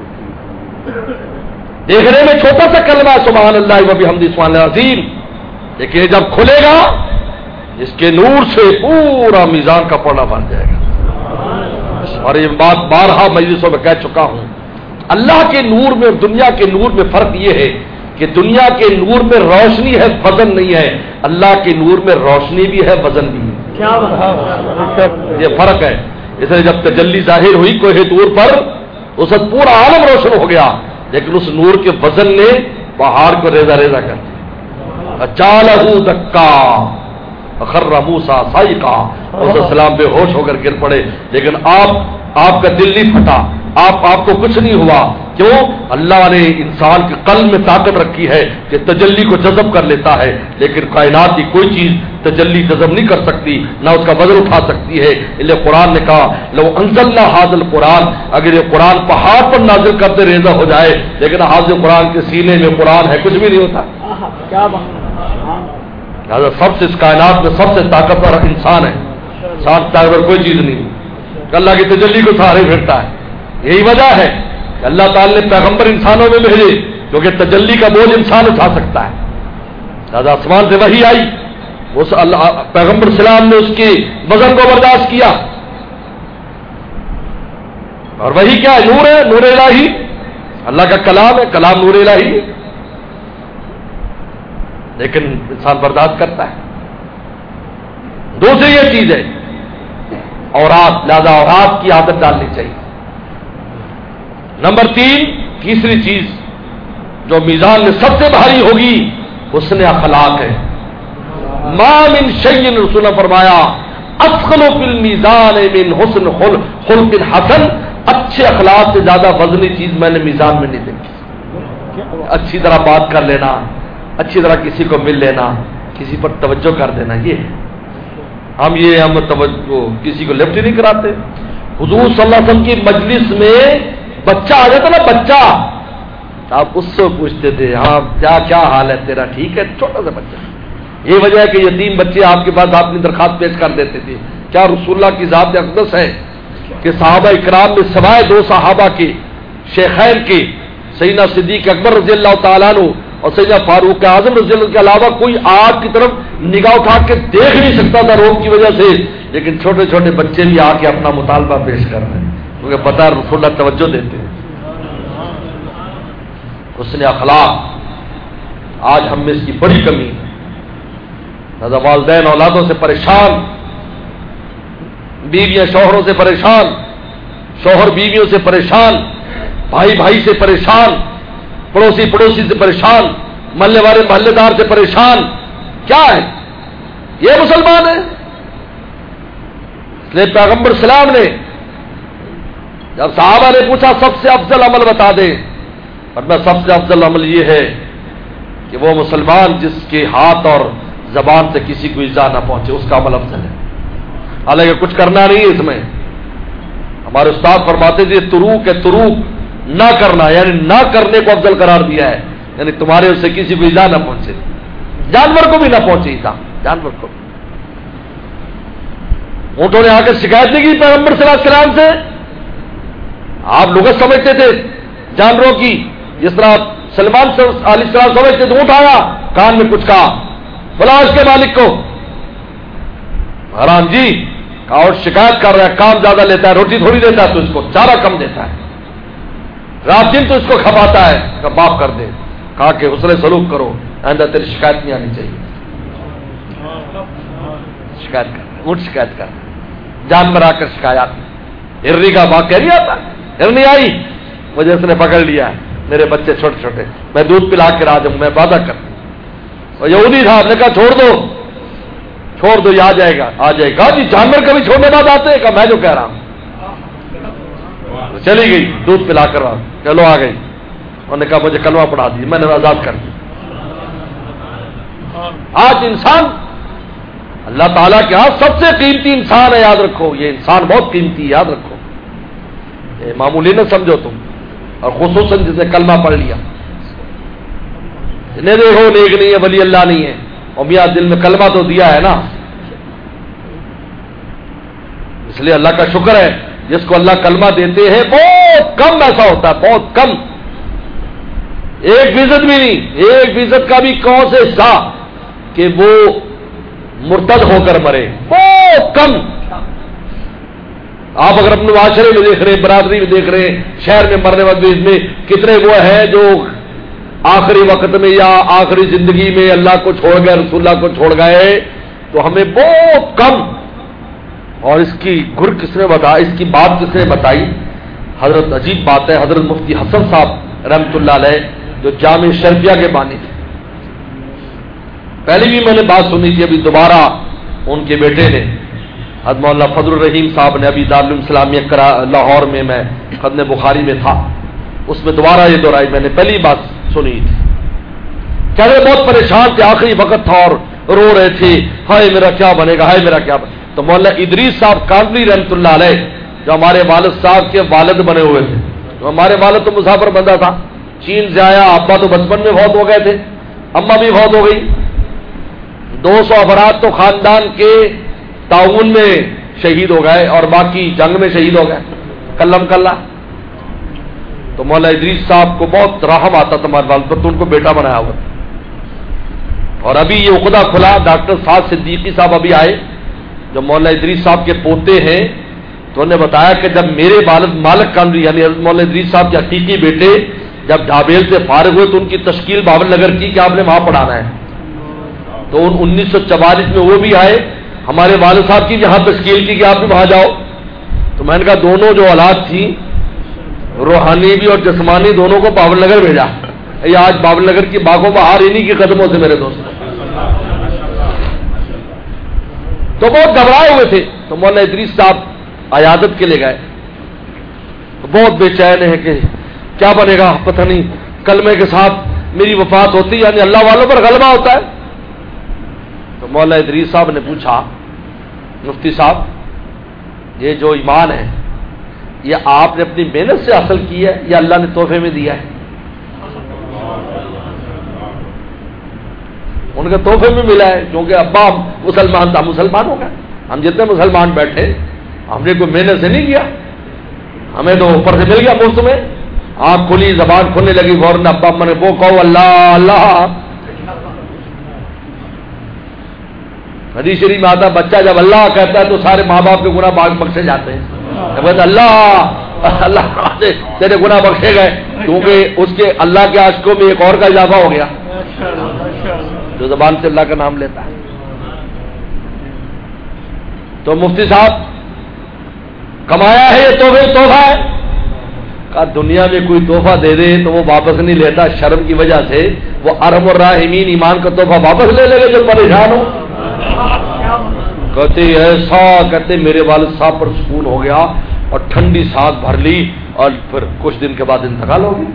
دیکھنے میں چھوٹا سا کلمہ ہے سبحان اللہ و بحمدہ سبحان اللہ العظیم، لیکن یہ جب کھلے گا اس کے نور سے پورا میزان کا پڑھنا بن جائے گا. اور یہ بات بارہا مجلسوں میں کہہ چکا ہوں، اللہ کے نور میں اور دنیا کے نور میں فرق یہ ہے کہ دنیا کے نور میں روشنی ہے، وزن نہیں ہے. اللہ کے نور میں روشنی بھی ہے، وزن بھی ہے. یہ فرق ہے. اس لیے جب تجلی ظاہر ہوئی کوہ طور پر اس وقت پورا عالم روشن ہو گیا، لیکن اس نور کے وزن نے پہاڑ کو ریزہ ریزہ کر دیا. جعلہ دکا خر موسیٰ صعقا، موسیٰ السلام بے ہوش ہو کر گر پڑے. لیکن آپ کا دل نہیں پھٹا، آپ کو کچھ نہیں ہوا. کیوں؟ اللہ نے انسان کے قلب میں طاقت رکھی ہے کہ تجلی کو جذب کر لیتا ہے، لیکن کائنات کی کوئی چیز تجلی جذب نہیں کر سکتی، نہ اس کا وزن اٹھا سکتی ہے. اس لیے قرآن نے کہا لو انزلنا ھذا القرآن، اگر یہ قرآن پہاڑ پر نازل کرتے ریزہ ہو جائے، لیکن حافظ قرآن کے سینے میں قرآن ہے، کچھ بھی نہیں ہوتا. لہٰذا سب سے اس کائنات میں سب سے طاقتور انسان ہے. انسان طاقتور کوئی چیز نہیں، اللہ کی تجلی کو سہارے پھرتا ہے. یہی وجہ ہے کہ اللہ تعالی نے پیغمبر انسانوں میں بھیجے کیونکہ تجلی کا بوجھ انسان اٹھا سکتا ہے. لہٰذا آسمان سے وحی آئی، اس پیغمبر سلام نے اس کے وزن کو برداشت کیا. اور وہی کیا ہے؟ نور ہے، نور الہی. اللہ کا کلام ہے، کلام نور الہی ہے، لیکن انسان برداشت کرتا ہے. دوسری یہ چیز ہے اورات، لہذا اورات کی عادت ڈالنی چاہیے. نمبر 3، تیسری چیز جو میزان میں سب سے بھاری ہوگی حسن اخلاق ہے. ما من شیء، رسول نے فرمایا اثقل فی المیزان من حسن خلق حسن، اچھے اخلاق سے زیادہ وزنی چیز میں نے میزان میں نہیں دیکھی. اچھی طرح بات کر لینا، اچھی طرح کسی کو مل لینا، کسی پر توجہ کر دینا، یہ ہم توجہ کسی کو لفٹ ہی نہیں کراتے. حضور صلی اللہ علیہ وسلم کی مجلس میں بچہ آ جاتا نا، بچہ، آپ اس سے پوچھتے تھے ہاں کیا حال ہے تیرا، ٹھیک ہے، چھوٹا سا بچہ. یہ وجہ ہے کہ یتیم بچے آپ کے پاس اپنی درخواست پیش کر دیتے تھے. کیا رسول اللہ کی ذات اقدس ہے کہ صحابہ اکرام میں سوائے 2 صحابہ کے شیخین کے سیدنا صدیق اکبر رضی اللہ تعالیٰ عنہ اور سیدنا فاروق اعظم رضی اللہ کے علاوہ کوئی آپ کی طرف نگاہ اٹھا کے دیکھ نہیں سکتا تھا روگ کی وجہ سے، لیکن چھوٹے چھوٹے بچے بھی آ کے اپنا مطالبہ پیش کر رہے ہیں کیونکہ پتہ ہے رسول اللہ توجہ دیتے ہیں. حسن اخلاق آج ہم میں اس کی بڑی کمی ہے. والدین اولادوں سے پریشان، بیویاں شوہروں سے پریشان، شوہر بیویوں سے پریشان، بھائی بھائی سے پریشان، پڑوسی پڑوسی سے پریشان، محلے والے محلے دار سے پریشان. کیا ہے یہ؟ مسلمان ہے. اس لیے پیغمبر سلام نے جب صحابہ نے پوچھا سب سے افضل عمل بتا دیں، اور میں سب سے افضل عمل یہ ہے کہ وہ مسلمان جس کے ہاتھ اور زبان سے کسی کو ایذا نہ پہنچے، اس کا عمل افضل ہے. حالانکہ کچھ کرنا نہیں ہے اس میں. ہمارے استاد فرماتے تھے تروک ہے، تروک نہ کرنا، یعنی نہ کرنے کو افضل قرار دیا ہے. یعنی تمہارے اس سے کسی کو ایذا نہ پہنچے، جانور کو بھی نہ پہنچے ایذا، جانور کو. اونٹوں نے آ کر شکایت نہیں کی پیغمبر صلی اللہ علیہ وسلم سے. آپ لغت سمجھتے تھے جانوروں کی، جس طرح سلمان علیہ السلام سمجھتے تھے. اونٹ آیا، کان میں کچھ کہا، بلا اس کے مالک کو. حرام جی کہا اور شکایت کر رہا ہے، کام زیادہ لیتا ہے، روٹی تھوڑی دیتا ہے تو اس کو چارہ کم دیتا ہے، رات دن تو اس کو کھپاتا ہے. کہ معاف کر دے. کہا کہ حسن سلوک کرو، آئندہ تیری شکایت نہیں آنی چاہیے. شکایت کر، اونٹ شکایت کر، جانور آ کر شکایات. ہرنی کا واقعہ نہیں آتا، ہرنی آئی، مجھے اس نے پکڑ لیا ہے، میرے بچے چھوٹے چھوٹے، میں دودھ پلا کے آ جاؤں، میں وعدہ کر. اور یہودی تھا، نے کہا چھوڑ دو یہ آ جائے گا. جی جانور کبھی چھوڑنے بعد آتے ہیں؟ کہا میں جو کہہ رہا ہوں. چلی گئی دودھ پلا کر، چلو آ گئی. انہوں نے کہا مجھے کلمہ پڑھا دی، میں نے آزاد کر دی. آج انسان اللہ تعالیٰ کے ہاں سب سے قیمتی انسان ہے، یاد رکھو. یہ انسان بہت قیمتی ہے، یاد رکھو. یہ معمولی نہ سمجھو تم. اور خصوصاً جس نے کلمہ پڑھ لیا، نہیں دیکھو نیک نہیں ہے، ولی اللہ نہیں ہے، اور میاں دل میں کلمہ تو دیا ہے نا. اس لیے اللہ کا شکر ہے جس کو اللہ کلمہ دیتے ہیں، بہت کم ایسا ہوتا ہے، بہت کم 1% بھی نہیں، 1% کا بھی کون سے حصہ کہ وہ مرتد ہو کر مرے، بہت کم. آپ اگر اپنے معاشرے میں دیکھ رہے ہیں، برادری میں دیکھ رہے ہیں، شہر میں مرنے والے اس میں کتنے وہ ہیں جو آخری وقت میں یا آخری زندگی میں اللہ کو چھوڑ گئے، رسول اللہ کو چھوڑ گئے. تو ہمیں بہت کم. اور اس کی گر کس نے بتایا، اس کی بات کس نے بتائی؟ حضرت عجیب بات ہے، حضرت مفتی حسن صاحب رحمۃ اللہ علیہ جو جامع شرفیہ کے بانی تھے. پہلے بھی میں نے بات سنی تھی، ابھی دوبارہ ان کے بیٹے نے حضرت مولانا فضل الرحیم صاحب نے ابھی دارالعلوم اسلامیہ لاہور میں ختم بخاری میں تھا، اس میں دوبارہ یہ دہرائی. میں نے پہلی بات سنی تھی، کہہ رہے بہت پریشان تھے، آخری وقت تھا اور رو رہے تھے، ہائے میرا کیا بنے گا، ہائے میرا کیا بنے. تو مولانا ادریس صاحب کاندلی رحمۃ اللہ علیہ جو ہمارے والد صاحب کے والد بنے ہوئے تھے، تو ہمارے والد تو مسافر بندہ تھا، چین سے آیا، ابا تو بچپن میں فوت ہو گئے تھے، اماں بھی فوت ہو گئی. 200 افراد تو خاندان کے تعاون میں شہید ہو گئے اور باقی جنگ میں شہید ہو گئے کلم کلّا. تو مولانا ادریس صاحب کو بہت رحم آتا تھا ہمارے والد پر، تو ان کو بیٹا بنایا ہوا تھا. اور ابھی یہ عقدہ کھلا، ڈاکٹر سعد صدیقی صاحب ابھی آئے جو مولانا ادریس صاحب کے پوتے ہیں، تو انہوں نے بتایا کہ جب میرے والد مالک کاندری یعنی مولانا ادریس صاحب کے حقیقی بیٹے جب ڈھابیل سے فارغ ہوئے تو ان کی تشکیل باول نگر کی کہ آپ نے وہاں پڑھانا ہے. تو 1944 میں وہ بھی آئے، ہمارے والد صاحب کی جہاں تشکیل کی کہ آپ بھی وہاں جاؤ. تو میں نے کہا دونوں جو اولاد تھی، روحانی بھی اور جسمانی، دونوں کو باول نگر بھیجا. یہ آج باول نگر کی باغوں میں ہار انہی کی قدموں سے میرے دوست. تو بہت گھبرائے ہوئے تھے. تو مولانا ادریس صاحب عیادت کے لیے گئے، تو بہت بے چین ہے کہ کیا بنے گا پتہ نہیں، کلمے کے ساتھ میری وفات ہوتی یعنی اللہ والوں پر غلبہ ہوتا ہے. تو مولانا ادریس صاحب نے پوچھا، مفتی صاحب یہ جو ایمان ہے یہ آپ نے اپنی محنت سے حاصل کی ہے یا اللہ نے تحفے میں دیا ہے؟ ان کے تحفے میں ملا ہے، کیونکہ ابا مسلمان تھا، مسلمان ہو گئے. ہم جتنے مسلمان بیٹھے ہم نے کوئی محنت سے نہیں کیا، ہمیں تو اوپر سے مل گیا مفت میں. آنکھ کھلی، زبان کھلنے لگی، فوراً ابا اما نے وہ کہو اللہ اللہ. حدیث شریف میں آتا بچہ جب اللہ کہتا ہے تو سارے ماں باپ کے گناہ بخشے جاتے ہیں. جب اللہ اللہ تیرے گناہ بخشے گئے، کیونکہ اس کے اللہ کے عاشقوں میں ایک اور کا اضافہ ہو گیا جو زبان سے اللہ کا نام لیتا ہے. تو مفتی صاحب کمایا ہے یہ تحفہ ہے. کہا دنیا میں کوئی تحفہ دے دے تو وہ واپس نہیں لیتا، شرم کی وجہ سے وہ ارحم الراحمین ایمان کا تحفہ واپس لے لے گا جو پریشان ہو. کہتے ایسا کہتے میرے والد صاحب پر سکون ہو گیا اور ٹھنڈی سانس بھر لی اور پھر کچھ دن کے بعد انتقال ہو گئی.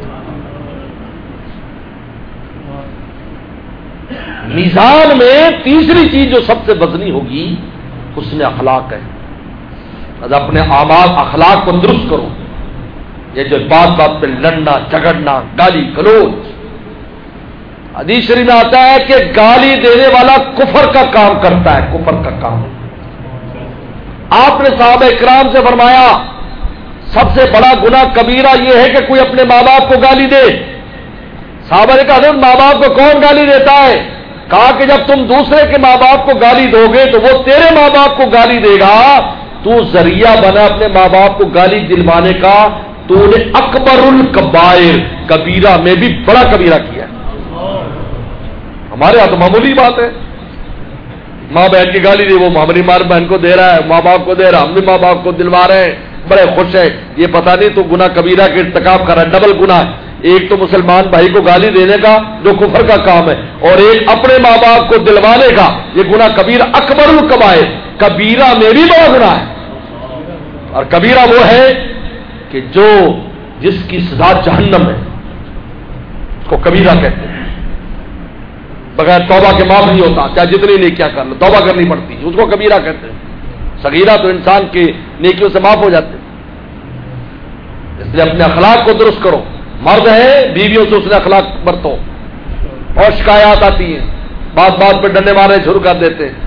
میزان میں تیسری چیز جو سب سے وزنی ہوگی حسن اخلاق ہے. اپنے اعمال اخلاق کو درست کرو. یہ جو بات بات پہ لڑنا جھگڑنا گالی گلوچ، حدیث شریف میں آتا ہے کہ گالی دینے والا کفر کا کام کرتا ہے، کفر کا کام. آپ نے صحابہ اکرام سے فرمایا سب سے بڑا گناہ کبیرہ یہ ہے کہ کوئی اپنے ماں باپ کو گالی دے. صحابہ نے کہا حضرت ماں باپ کو کون گالی دیتا ہے؟ کہا کہ جب تم دوسرے کے ماں باپ کو گالی دو گے تو وہ تیرے ماں باپ کو گالی دے گا، تو ذریعہ بنا اپنے ماں باپ کو گالی دلوانے کا. تو نے اکبر الکبائر، کبیرہ میں بھی بڑا کبیرہ کیا. ہمارے یہاں تو معمولی بات ہے، ماں بہن کی گالی دی، وہ ہماری ماں بہن کو دے رہا ہے، ماں باپ کو دے رہا، ہم بھی ماں باپ کو دلوا رہے ہیں، بڑے خوش ہے. یہ پتہ نہیں تو گناہ کبیرہ کے ارتکاب کر رہا ہے، ڈبل گناہ ہے. ایک تو مسلمان بھائی کو گالی دینے کا جو کفر کا کام ہے، اور ایک اپنے ماں باپ کو دلوانے کا، یہ گناہ کبیرہ اکبر الکبائر، کبیرہ میں بھی بڑا گناہ ہے. اور کبیرہ وہ ہے کہ جو جس کی سزا جہنم ہے اس کو کبیرہ کہتے ہیں. بغیر توبہ کے معاف نہیں ہوتا، چاہے جتنی نیکیاں کر لو توبہ کرنی پڑتی ہے، اس کو کبیرہ کہتے ہیں. صغیرہ تو انسان کی نیکیوں سے معاف ہو جاتے ہیں. اس لیے اپنے اخلاق کو درست کرو. مرد ہے بیویوں سے اس نے اخلاق برتو. اور شکایات آتی ہیں، بات بات پہ ڈنڈے مارنے شروع کر دیتے ہیں،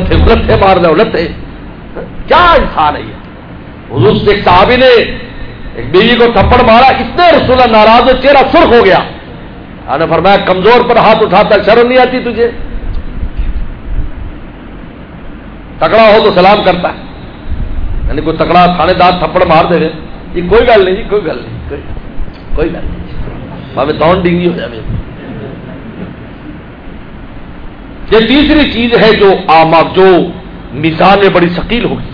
الٹے مار دے الٹے. کیا انسان ہے یہ؟ حضور سے ایک صحابی نے ایک بیوی کو تھپڑ مارا، اتنے رسول اللہ ناراض ہو، چہرہ سرخ ہو گیا. آپ نے فرمایا کمزور پر ہاتھ اٹھاتا شرم نہیں آتی تجھے؟ تکڑا ہو تو سلام کرتا ہے، یعنی کوئی تکڑا تھانے دار تھپڑ مار دے گا یہ کوئی گل نہیں جی، کوئی گل نہیں، کوئی گل نہیں، ہمیں دون ڈنگی ہو جائے. یہ تیسری چیز ہے جو جو میزان میں بڑی ثقیل ہوگی.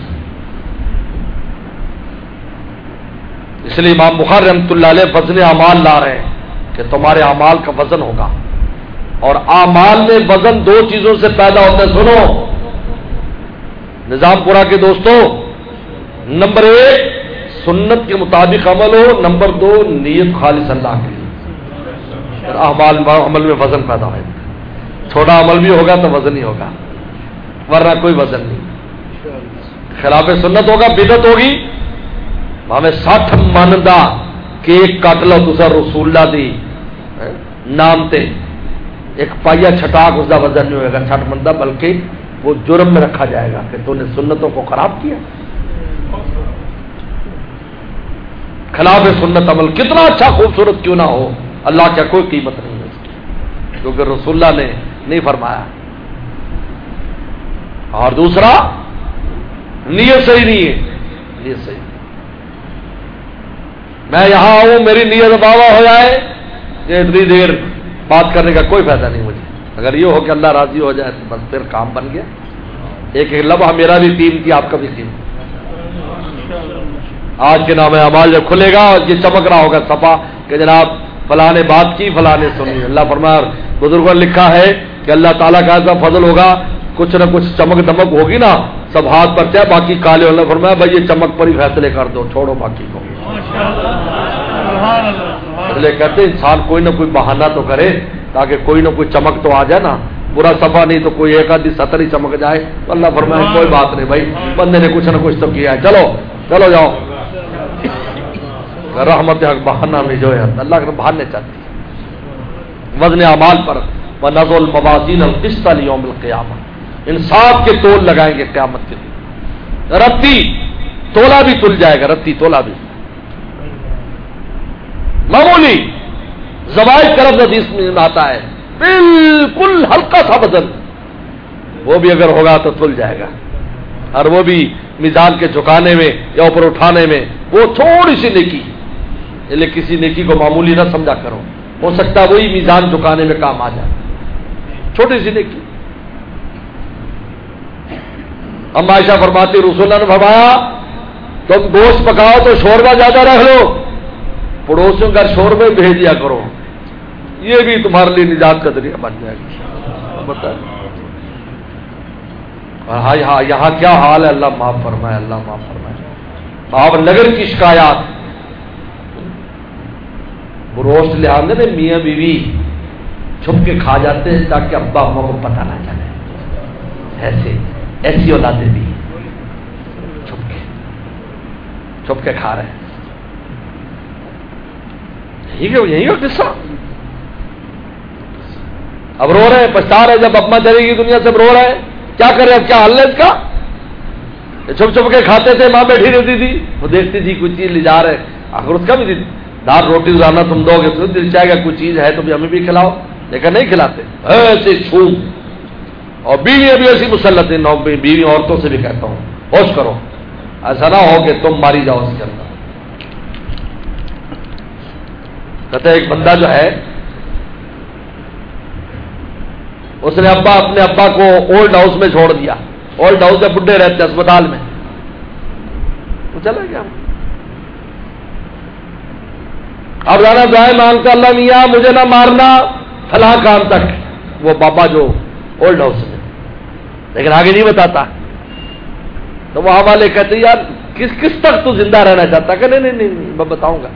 اس لیے امام بخاری رحمۃ اللہ علیہ وزن اعمال لا رہے ہیں کہ تمہارے اعمال کا وزن ہوگا. اور اعمال میں وزن دو چیزوں سے پیدا ہوتا ہے. سنو نظام پورا کے دوستو، نمبر 1 سنت کے مطابق عمل ہو، نمبر 2 نیت خالص اللہ کے لیے. عمل میں وزن پیدا ہوگا. چھوٹا عمل بھی ہوگا تو وزن ہی ہوگا، ورنہ کوئی وزن نہیں. خلاف سنت ہوگا، بدعت ہوگی. ہمیں 60 ماندا کیک کٹ لو تو رسول اللہ دی نام تے ایک پائیا چھٹاک اس کا وزن نہیں ہوگا 60 مندہ، بلکہ وہ جرم میں رکھا جائے گا کہ تو نے سنتوں کو خراب کیا. خلاف سنت عمل کتنا اچھا خوبصورت کیوں نہ ہو، اللہ کیا کوئی قیمت نہیں ہے اس کی، کیونکہ رسول اللہ نے نہیں فرمایا. اور دوسرا نیت صحیح نہیں ہے. نیت صحیح، میں یہاں ہوں میری نیت بابا ہو جائے کہ اتنی دیر بات کرنے کا کوئی فائدہ نہیں مجھے. اگر یہ ہو کہ اللہ راضی ہو جائے تو بس پھر کام بن گیا. ایک ایک لمحہ میرا بھی قیمتی، آپ کا بھی قیمتی. آج کے نام اعمال جب کھلے گا اور یہ چمک رہا ہوگا صفا کہ جناب فلاں نے بات کی، فلاں نے سنی. اللہ فرمایا، بزرگوں نے لکھا ہے کہ اللہ تعالیٰ کا ایسا فضل ہوگا، کچھ نہ کچھ چمک دمک ہوگی نا، سب ہاتھ پر چاہے باقی کالے. اللہ فرمایا بھائی یہ چمک پر ہی فیصلے کر دو، چھوڑو باقی کو. اس لیے کہتے انسان کوئی نہ کوئی بہانہ تو کرے تاکہ کوئی نہ کوئی چمک تو آ جائے نا. برا صفا نہیں تو کوئی ایک آدھی سطر ہی چمک جائے تو اللہ فرمائے کوئی بات نہیں بھائی، بندے نے کچھ نہ کچھ تو کیا ہے، چلو چلو جاؤ. رحمت حق بہانہ میں جو ہے اللہ کے بہانے چاہتی ہے. وزن اعمال پر ونضع الموازین القسط لیوم القیامہ، انصاف کے تول لگائیں گے قیامت کے دن. رتی تولا بھی تل جائے گا، رتی تولا بھی معمولی زوائد کرب حدیث میں آتا ہے بالکل ہلکا سا وزن، وہ بھی اگر ہوگا تو تل جائے گا. اور وہ بھی میزان کے جھکانے میں یا اوپر اٹھانے میں وہ تھوڑی سی نیکی، لیکن کسی نیکی کو معمولی نہ سمجھا کرو، ہو سکتا ہے وہی میزان جھکانے میں کام آ جائے. چھوٹی سی نیکی. اما عائشہ فرماتی رسول اللہ نے فرمایا تم گوشت پکاؤ تو شوربہ زیادہ رکھ لو، پڑوسیوں کا شوربے بھیج دیا کرو، یہ بھی تمہارے لیے نجات کا ذریعہ بن جائے گا. ہاں یہاں کیا حال ہے، اللہ معاف فرمائے، اللہ معاف فرمائے. آپ نگر کی شکایات گوشت لے آتے تھے، میاں بیوی چھپ کے کھا جاتے ہیں تاکہ ابا اماں کو پتہ نہ چلے. ایسی اولادیں بھی چھپ کے کھا رہے ہیں. یہی کا قصہ. اب رو رہے ہیں، پچھتا رہے، جب اپنا چلے گی دنیا سے اب رو رہے ہیں. کیا کرے، اب کیا حل ہے اس کا؟ چھپ چھپ کے کھاتے تھے، ماں بیٹھی رہتی تھی، وہ دیکھتی تھی کوئی چیز لے جا رہے، آخر اس کا بھی دال روٹی روزانہ تم دو گے تو دل چاہے گا کوئی چیز ہے تو بھی ہمیں بھی کھلاؤ، لیکن نہیں کھلاتے. ایسے چھوم. اور بیوی ابھی ایسی مسلط ہے، بیوی عورتوں سے بھی کہتا ہوں ہوش کرو، ایسا نہ ہو کہ تم ماری جاؤ اس کے اندر. کہتے ایک بندہ جو ہے اس نے اپنے ابا کو اولڈ ہاؤس میں چھوڑ دیا. اولڈ ہاؤس میں بڈھے رہتے اسپتال میں، تو چلا گیا. اب جانا دعائیں مانگتا اللہ میاں مجھے نہ مارنا فلاں کام تک، وہ بابا جو اولڈ ہاؤس میں، لیکن آگے نہیں بتاتا. تو وہاں والے کہتے یار کس تک تو زندہ رہنا چاہتا؟ کہ نہیں میں بتاؤں گا.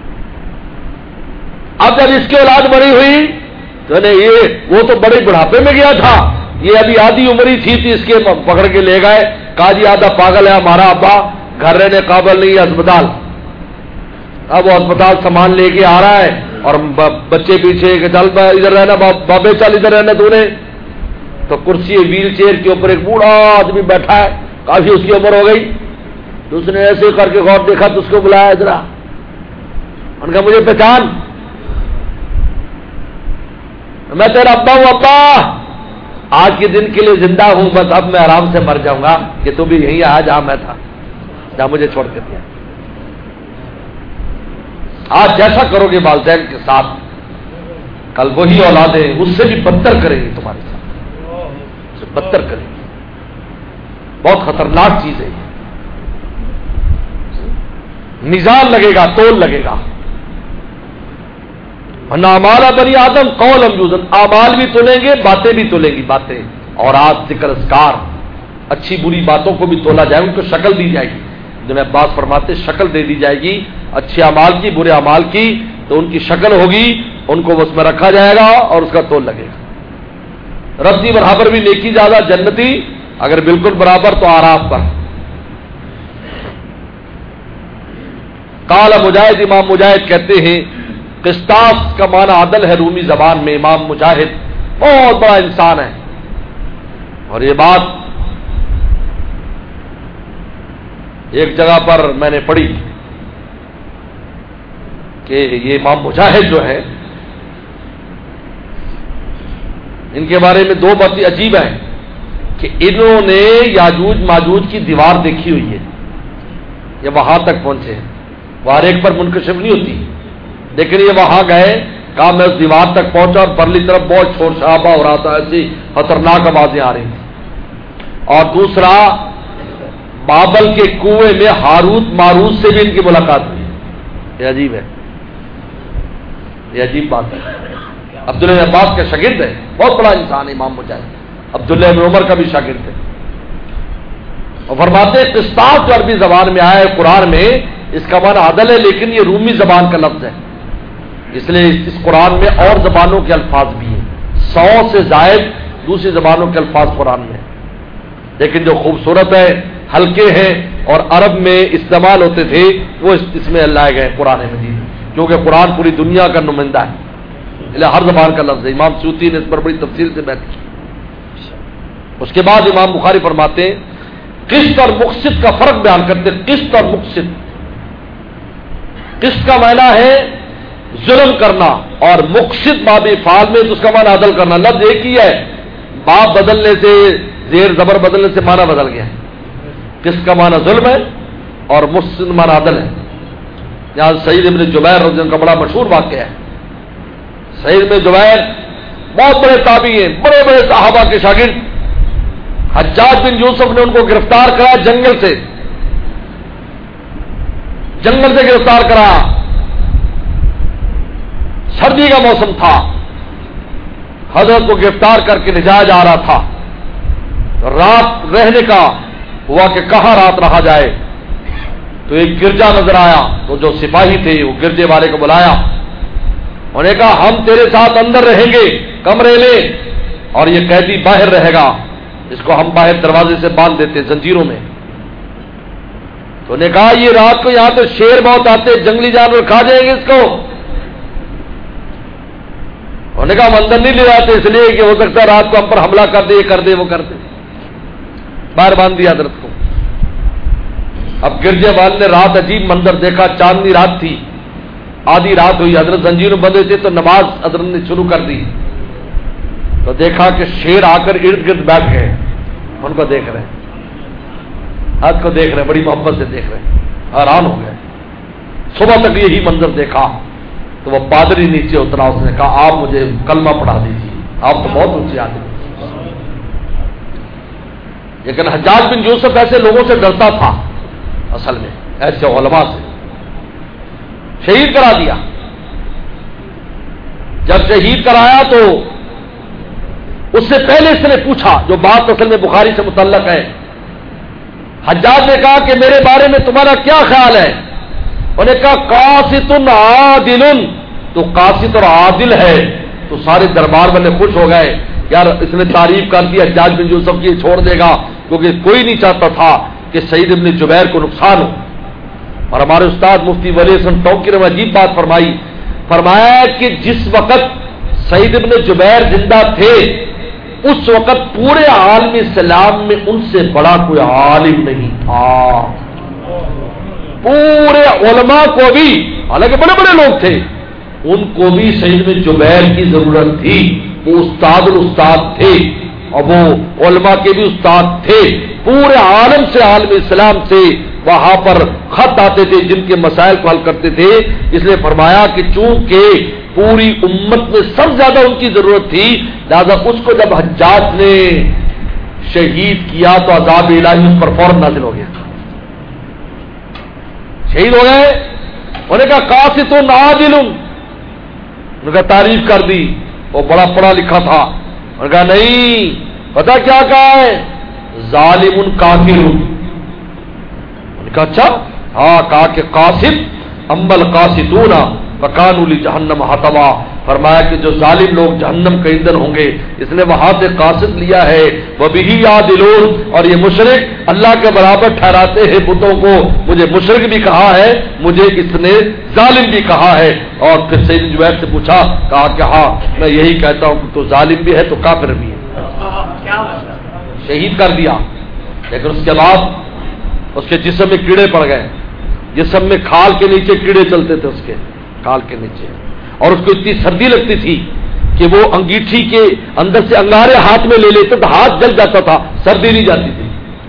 اب جب اس کی اولاد بڑی ہوئی تو یہ وہ تو بڑے بڑھاپے میں گیا تھا، یہ ابھی آدھی عمر ہی تھی اس کے پکڑ کے لے گئے، کہا جی آدھا پاگل ہے ہمارا ابا، گھر رہنے قابل نہیں ہے، اسپتال. اب وہ اسپتال سامان لے کے آ رہا ہے اور بچے پیچھے کہ چل ادھر رہنا بابے، چل ادھر رہنا تو نے. تو کرسی ویل چیئر کے اوپر ایک بوڑھا آدمی بیٹھا ہے، کافی اس کی عمر ہو گئی. تو اس نے ایسے کر کے غور دیکھا تو اس کو بلایا ادھر. ان کا مجھے پہچان، میں تیرا ابا ہوں، ابا آج کے دن کے لیے زندہ ہوں، بس اب میں آرام سے مر جاؤں گا کہ تو بھی یہیں آ جہاں میں تھا، جہاں مجھے چھوڑ کے دیا۔ آج جیسا کرو گے والدین کے ساتھ، کل وہی اولادیں اس سے بھی بدتر کریں گی تمہارے ساتھ، اس سے بدتر کریں گی۔ بہت خطرناک چیز ہے یہ، میزان لگے گا، تول لگے گا۔ اعمال بنی آدم قول یوزن، اعمال بھی تولیں گے، باتیں بھی تولیں گی، باتیں اور آج ذکر اذکار، اچھی بری باتوں کو بھی تولا جائے گا، ان کو شکل دی جائے گی۔ جب عباس فرماتے شکل دے دی جائے گی، اچھے اعمال کی برے اعمال کی، تو ان کی شکل ہوگی، ان کو اس میں رکھا جائے گا اور اس کا تول لگے گا۔ رتی برابر بھی نیکی زیادہ جنتی، اگر بالکل برابر تو آراف پر۔ قال مجاہد، امام مجاہد کہتے ہیں قسطاس کا معنی عدل ہے رومی زبان میں۔ امام مجاہد بہت بڑا انسان ہے، اور یہ بات ایک جگہ پر میں نے پڑھی کہ یہ امام مجاہد جو ہے، ان کے بارے میں دو باتیں عجیب ہیں کہ انہوں نے یاجوج ماجوج کی دیوار دیکھی ہوئی ہے، یہ وہاں تک پہنچے، وہاں ایک پر منکشف نہیں ہوتی، لیکن یہ وہاں گئے، کہا میں اس دیوار تک پہنچا اور پرلی طرف بہت شور شرابہ ہو رہا تھا، ایسی خطرناک آوازیں آ رہی تھیں۔ اور دوسرا، بابل کے کنویں میں ہاروت ماروت سے بھی ان کی ملاقات ہوئی۔ یہ عجیب ہے، یہ عجیب بات ہے۔ عبداللہ بن عباس کا شاگرد ہے، بہت بڑا انسان ہے امام مجاہد، عبداللہ بن عمر کا بھی شاگرد ہے۔ اور فرماتے ہیں قسطاس جو عربی زبان میں آیا ہے قرآن میں، اس کا معنی عدل ہے، لیکن یہ رومی زبان کا لفظ ہے، اس لیے اس قرآن میں اور زبانوں کے الفاظ بھی ہیں، 100 سے زائد دوسری زبانوں کے الفاظ قرآن میں، لیکن جو خوبصورت ہے، ہلکے ہیں اور عرب میں استعمال ہوتے تھے، وہ اس میں لائے گئے قرآن مجید، کیونکہ قرآن پوری دنیا کا نمائندہ ہے، اس لیے ہر زبان کا لفظ ہے۔ امام سیوطی نے اس پر بڑی تفصیل سے بحث کی۔ اس کے بعد امام بخاری فرماتے ہیں قسط اور مقسط کا فرق بیان کرتے ہیں۔ قسط اور مقسط، قسط کا معنی ہے ظلم کرنا، اور مقسط باب فعال میں تو اس کا معنی عدل کرنا، لفظ ایک ہی ہے، باب بدلنے سے، زیر زبر بدلنے سے معنی بدل گیا ہے۔ قسط کا معنی ظلم ہے اور مقسط معنی عدل ہے۔ یہاں سعید ابن جبیر رضی اللہ عنہ کا بڑا مشہور واقعہ ہے۔ سعید ابن جبیر بہت بڑے تابعی ہیں، بڑے بڑے صحابہ کے شاگرد۔ حجاج بن یوسف نے ان کو گرفتار کرا، جنگل سے گرفتار کرا، سردی کا موسم تھا، حضرت کو گرفتار کر کے لے جایا جا رہا تھا، رات رہنے کا ہوا کہ کہاں رات رہا جائے، تو ایک گرجا نظر آیا، تو جو سپاہی تھے وہ گرجے والے کو بلایا، انہوں نے کہا ہم تیرے ساتھ اندر رہیں گے کمرے میں، اور یہ قیدی باہر رہے گا، اس کو ہم باہر دروازے سے باندھ دیتے زنجیروں میں۔ تو نے کہا یہ رات کو یہاں تو شیر بہت آتے، جنگلی جانور کھا جائیں گے اس کو، انہوں نے کہا ہم اندر نہیں لے جاتے اس لیے کہ ہو سکتا ہے رات کو ہم پر حملہ کر دے، یہ کر دے، وہ کر دے۔ باہر باندھ دیا حضرت کو۔ اب گرجے والے نے رات عجیب منظر دیکھا، چاندنی رات تھی، آدھی رات ہوئی، حضرت زنجیروں بندے تھے تو نماز حضرت نے شروع کر دی، تو دیکھا کہ شیر آ کر ارد گرد بیٹھ گئے، ان کو دیکھ رہے ہیں، حد کو دیکھ رہے ہیں، بڑی محبت سے دیکھ رہے ہیں، حیران ہو گئے۔ صبح تک یہی منظر دیکھا تو وہ پادری نیچے اترا، اس نے کہا آپ مجھے کلمہ پڑھا دیجیے، آپ تو بہت اونچے آدمی۔ لیکن حجاج بن یوسف ایسے لوگوں سے ڈرتا تھا، اصل میں ایسے علماء سے، شہید کرا دیا۔ جب شہید کرایا تو اس سے پہلے اس نے پوچھا، جو بات اصل میں بخاری سے متعلق ہے، حجاج نے کہا کہ میرے بارے میں تمہارا کیا خیال ہے؟ انہوں نے کہا قاسط عادل، تو قاسط اور عادل ہے، تو سارے دربار والے خوش ہو گئے، یار اس نے تعریف کر دی حجاج بن یوسف کی، چھوڑ دے گا، کیونکہ کوئی نہیں چاہتا تھا کہ سعید ابن جبیر کو نقصان ہو۔ اور ہمارے استاد مفتی ولی حسن ٹونکی نے عجیب بات فرمائی، فرمایا کہ جس وقت سعید ابن جبیر زندہ تھے اس وقت پورے عالم اسلام میں ان سے بڑا کوئی عالم نہیں تھا، پورے علماء کو بھی حالانکہ بڑے بڑے لوگ تھے، ان کو بھی سید میں جبیر کی ضرورت تھی. وہ استاد الاستاد تھے اور وہ علماء کے بھی استاد تھے. پورے عالم سے، عالم اسلام سے وہاں پر خط آتے تھے جن کے مسائل کو حل کرتے تھے. اس لیے فرمایا کہ چونکہ پوری امت میں سب سے زیادہ ان کی ضرورت تھی، لہذا اس کو جب حجاج نے شہید کیا تو عذاب الہی اس پر فوراً نازل ہو گیا. شہید ہو گئے. انہوں نے کہا قاسط عادل، انہوں نے کہا تعریف کر دی، وہ بڑا پڑھا لکھا تھا. انہوں نے کہا نہیں، پتا کیا کہا ہے؟ ظالم کافر. انہوں نے کہا اچھا، ہاں کہا کہ قاسط امبل قاسطون فکانوا لجہنم حطبا. فرمایا کہ جو ظالم لوگ جہنم کے ایندھن ہوں گے، اس نے وہاں سے قاصد لیا ہے. وبہ یعدلون، اور یہ مشرک اللہ کے برابر ٹھہراتے ہیں بتوں کو. مجھے مشرک بھی کہا ہے، مجھے اس نے ظالم بھی کہا ہے. اور پھر سید جبیر سے پوچھا، کہا کہ ہاں میں یہی کہتا ہوں کہ تو ظالم بھی ہے تو کافر بھی ہے. شہید کر دیا. لیکن اس کے بعد اس کے جسم میں کیڑے پڑ گئے. جسم میں کھال کے نیچے کیڑے چلتے تھے، اس کے کھال کے نیچے. اور اس کو اتنی سردی لگتی تھی کہ وہ انگیٹھی کے اندر سے انگارے ہاتھ میں لے لیتے تو ہاتھ جل جاتا تھا، سردی نہیں جاتی تھی.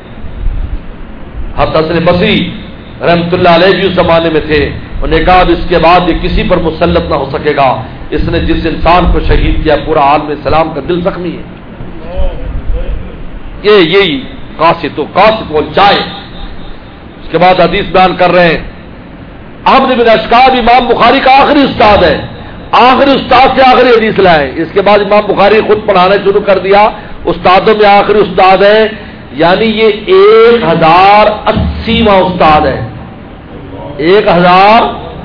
حسن بصری رحمت اللہ علیہ بھی اس زمانے میں تھے. انہوں نے کہا اب اس کے بعد یہ کسی پر مسلط نہ ہو سکے گا. اس نے جس انسان کو شہید کیا پورا عالم اسلام کا دل زخمی ہے. یہی قاسط چائے. اس کے بعد حدیث بیان کر رہے ہیں. احمد بن اشکاب امام بخاری کا آخری استاد ہے. آخری استاد سے آخری حدیث لائے. اس کے بعد امام بخاری خود پڑھانا شروع کر دیا. استادوں میں آخری استاد ہے، یعنی یہ 1080واں استاد ہے. 1000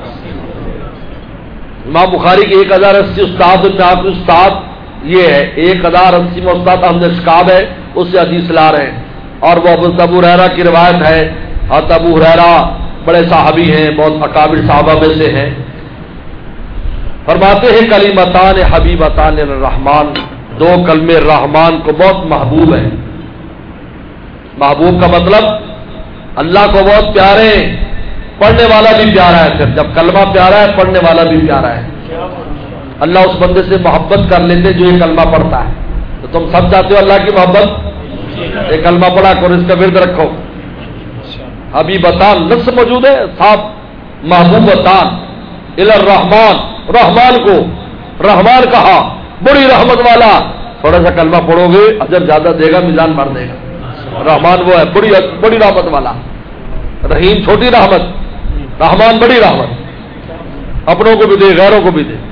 امام بخاری کے 1080 استاد میں آخری استاد یہ ہے. 1080واں استاد احمد اشکاب ہے، اس سے حدیث لا رہے ہیں. اور وہ ابو ہریرہ کی روایت ہے. ابو ہریرہ بڑے صحابی ہیں، بہت اکابر صحابہ میں سے ہیں. فرماتے ہیں کلمتان حبیبتان الرحمن، دو کلمے رحمان کو بہت محبوب ہیں. محبوب کا مطلب اللہ کو بہت پیارے ہیں، پڑھنے والا بھی پیارا ہے. پھر جب کلمہ پیارا ہے پڑھنے والا بھی پیارا ہے. اللہ اس بندے سے محبت کر لیتے جو یہ کلمہ پڑھتا ہے. تو تم سب چاہتے ہو اللہ کی محبت؟ یہ کلمہ پڑھا کرو، اس کا ورد رکھو. حبیبتان لفظ موجود ہے صاحب، محبوبتان الرحمان، رحمان کو رحمان کہا، بڑی رحمت والا. تھوڑا سا کلمہ پڑھو گے اجر زیادہ دے گا، میزان بھر دے گا. رحمان وہ ہے بڑی رحمت والا. رحیم چھوٹی رحمت، رحمان بڑی رحمت، اپنوں کو بھی دے غیروں کو بھی دے.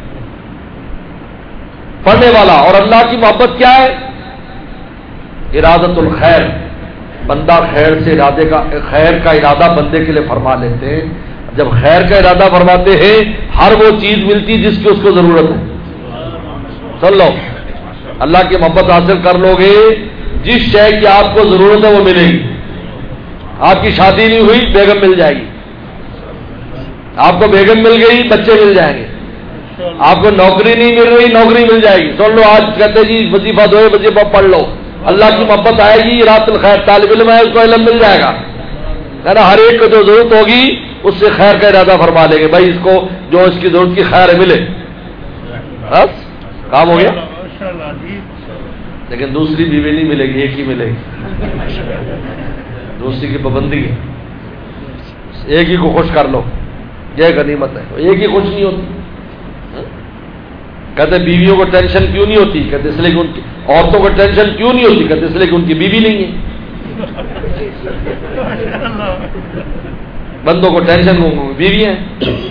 پڑھنے والا. اور اللہ کی محبت کیا ہے؟ ارادت الخیر. بندہ خیر سے خیر کا ارادہ بندے کے لیے فرما لیتے ہیں. جب خیر کا ارادہ فرماتے ہیں ہر وہ چیز ملتی جس کی اس کو ضرورت ہے. سن لو، اللہ کی محبت حاصل کر لو گے، جس شے کی آپ کو ضرورت ہے وہ ملے گی. آپ کی شادی نہیں ہوئی، بیگم مل جائے گی. آپ کو بیگم مل گئی، بچے مل جائیں گے. آپ کو نوکری نہیں مل رہی، نوکری مل جائے گی. سن لو، آج کہتے جی وظیفہ دو، وظیفہ پڑھ لو. اللہ کی محبت آئے گی، رات الخیر. طالب علم ہے اس کو علم مل جائے گا. ہر ایک کو جو ضرورت ہوگی اس سے خیر کا ارادہ فرما لیں گے، بھائی اس کو جو اس کی ضرورت کی خیر ملے. بس کام ہو گیا. لیکن دوسری بیوی نہیں ملے گی، ایک ہی ملے گی. دوسری کی پابندی ہے. ایک ہی کو خوش کر لو، یہ غنیمت ہے. ایک ہی خوش نہیں ہوتی. کہتے بیویوں کو ٹینشن کیوں نہیں ہوتی؟ کہتے اس لیے کہ ان کی عورتوں کو ٹینشن کیوں نہیں ہوتی؟ کہتے اس لیے کہ ان کی بیوی نہیں ہے. بندوں کو ٹینشن بیوی ہیں.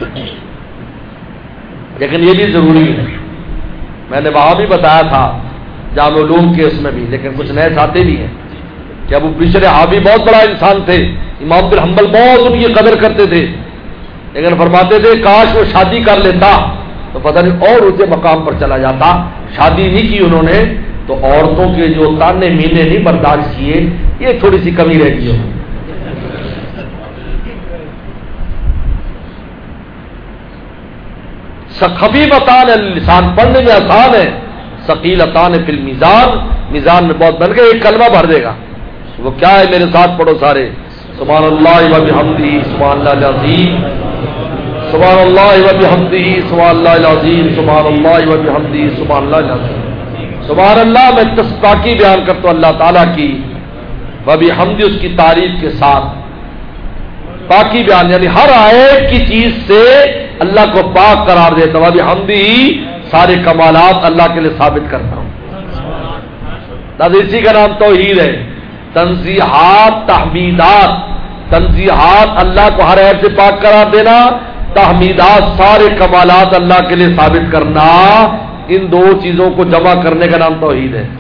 لیکن یہ بھی ضروری ہے. میں نے وہاں بھی بتایا تھا جامع علوم کے اس میں بھی، لیکن کچھ نئے ساتھی بھی ہیں کہ ابو بشر حابی بہت بڑا انسان تھے. امام بن حنبل بہت ان کی قدر کرتے تھے، لیکن فرماتے تھے کاش وہ شادی کر لیتا تو پتہ نہیں اور اونچے مقام پر چلا جاتا. شادی نہیں کی انہوں نے تو عورتوں کے جو تانے مینے نہیں برداشت کیے، یہ تھوڑی سی کمی رہ گئی. خفیفتان اللسان، پڑھنے میں آسان ہے. ثقیلتان فی المیزان، میزان میں بہت بن گئے. ایک کلمہ بھر دے گا. وہ کیا ہے؟ میرے ساتھ پڑھو سارے. سبحان اللہ و بحمدہ، سبحان اللہ العظیم، سبحان اللہ و بحمدہ سبحان اللہ العظیم سبحان اللہ و بحمدہ سبحان اللہ العظیم سبحان اللہ. میں پاکی بیان کرتا ہوں اللہ تعالیٰ کی و بحمدہ اس کی تعریف کے ساتھ. پاکی بیان یعنی ہر آیت کی چیز سے اللہ کو پاک قرار دیتا ہوں. و بحمدہ سارے کمالات اللہ کے لیے ثابت کرتا ہوں. اسی کا نام توحید ہے. تنزیحات تحمیدات. تنزیحات اللہ کو ہر عیب سے پاک قرار دینا, تحمیدات سارے کمالات اللہ کے لیے ثابت کرنا. ان دو چیزوں کو جمع کرنے کا نام توحید ہے.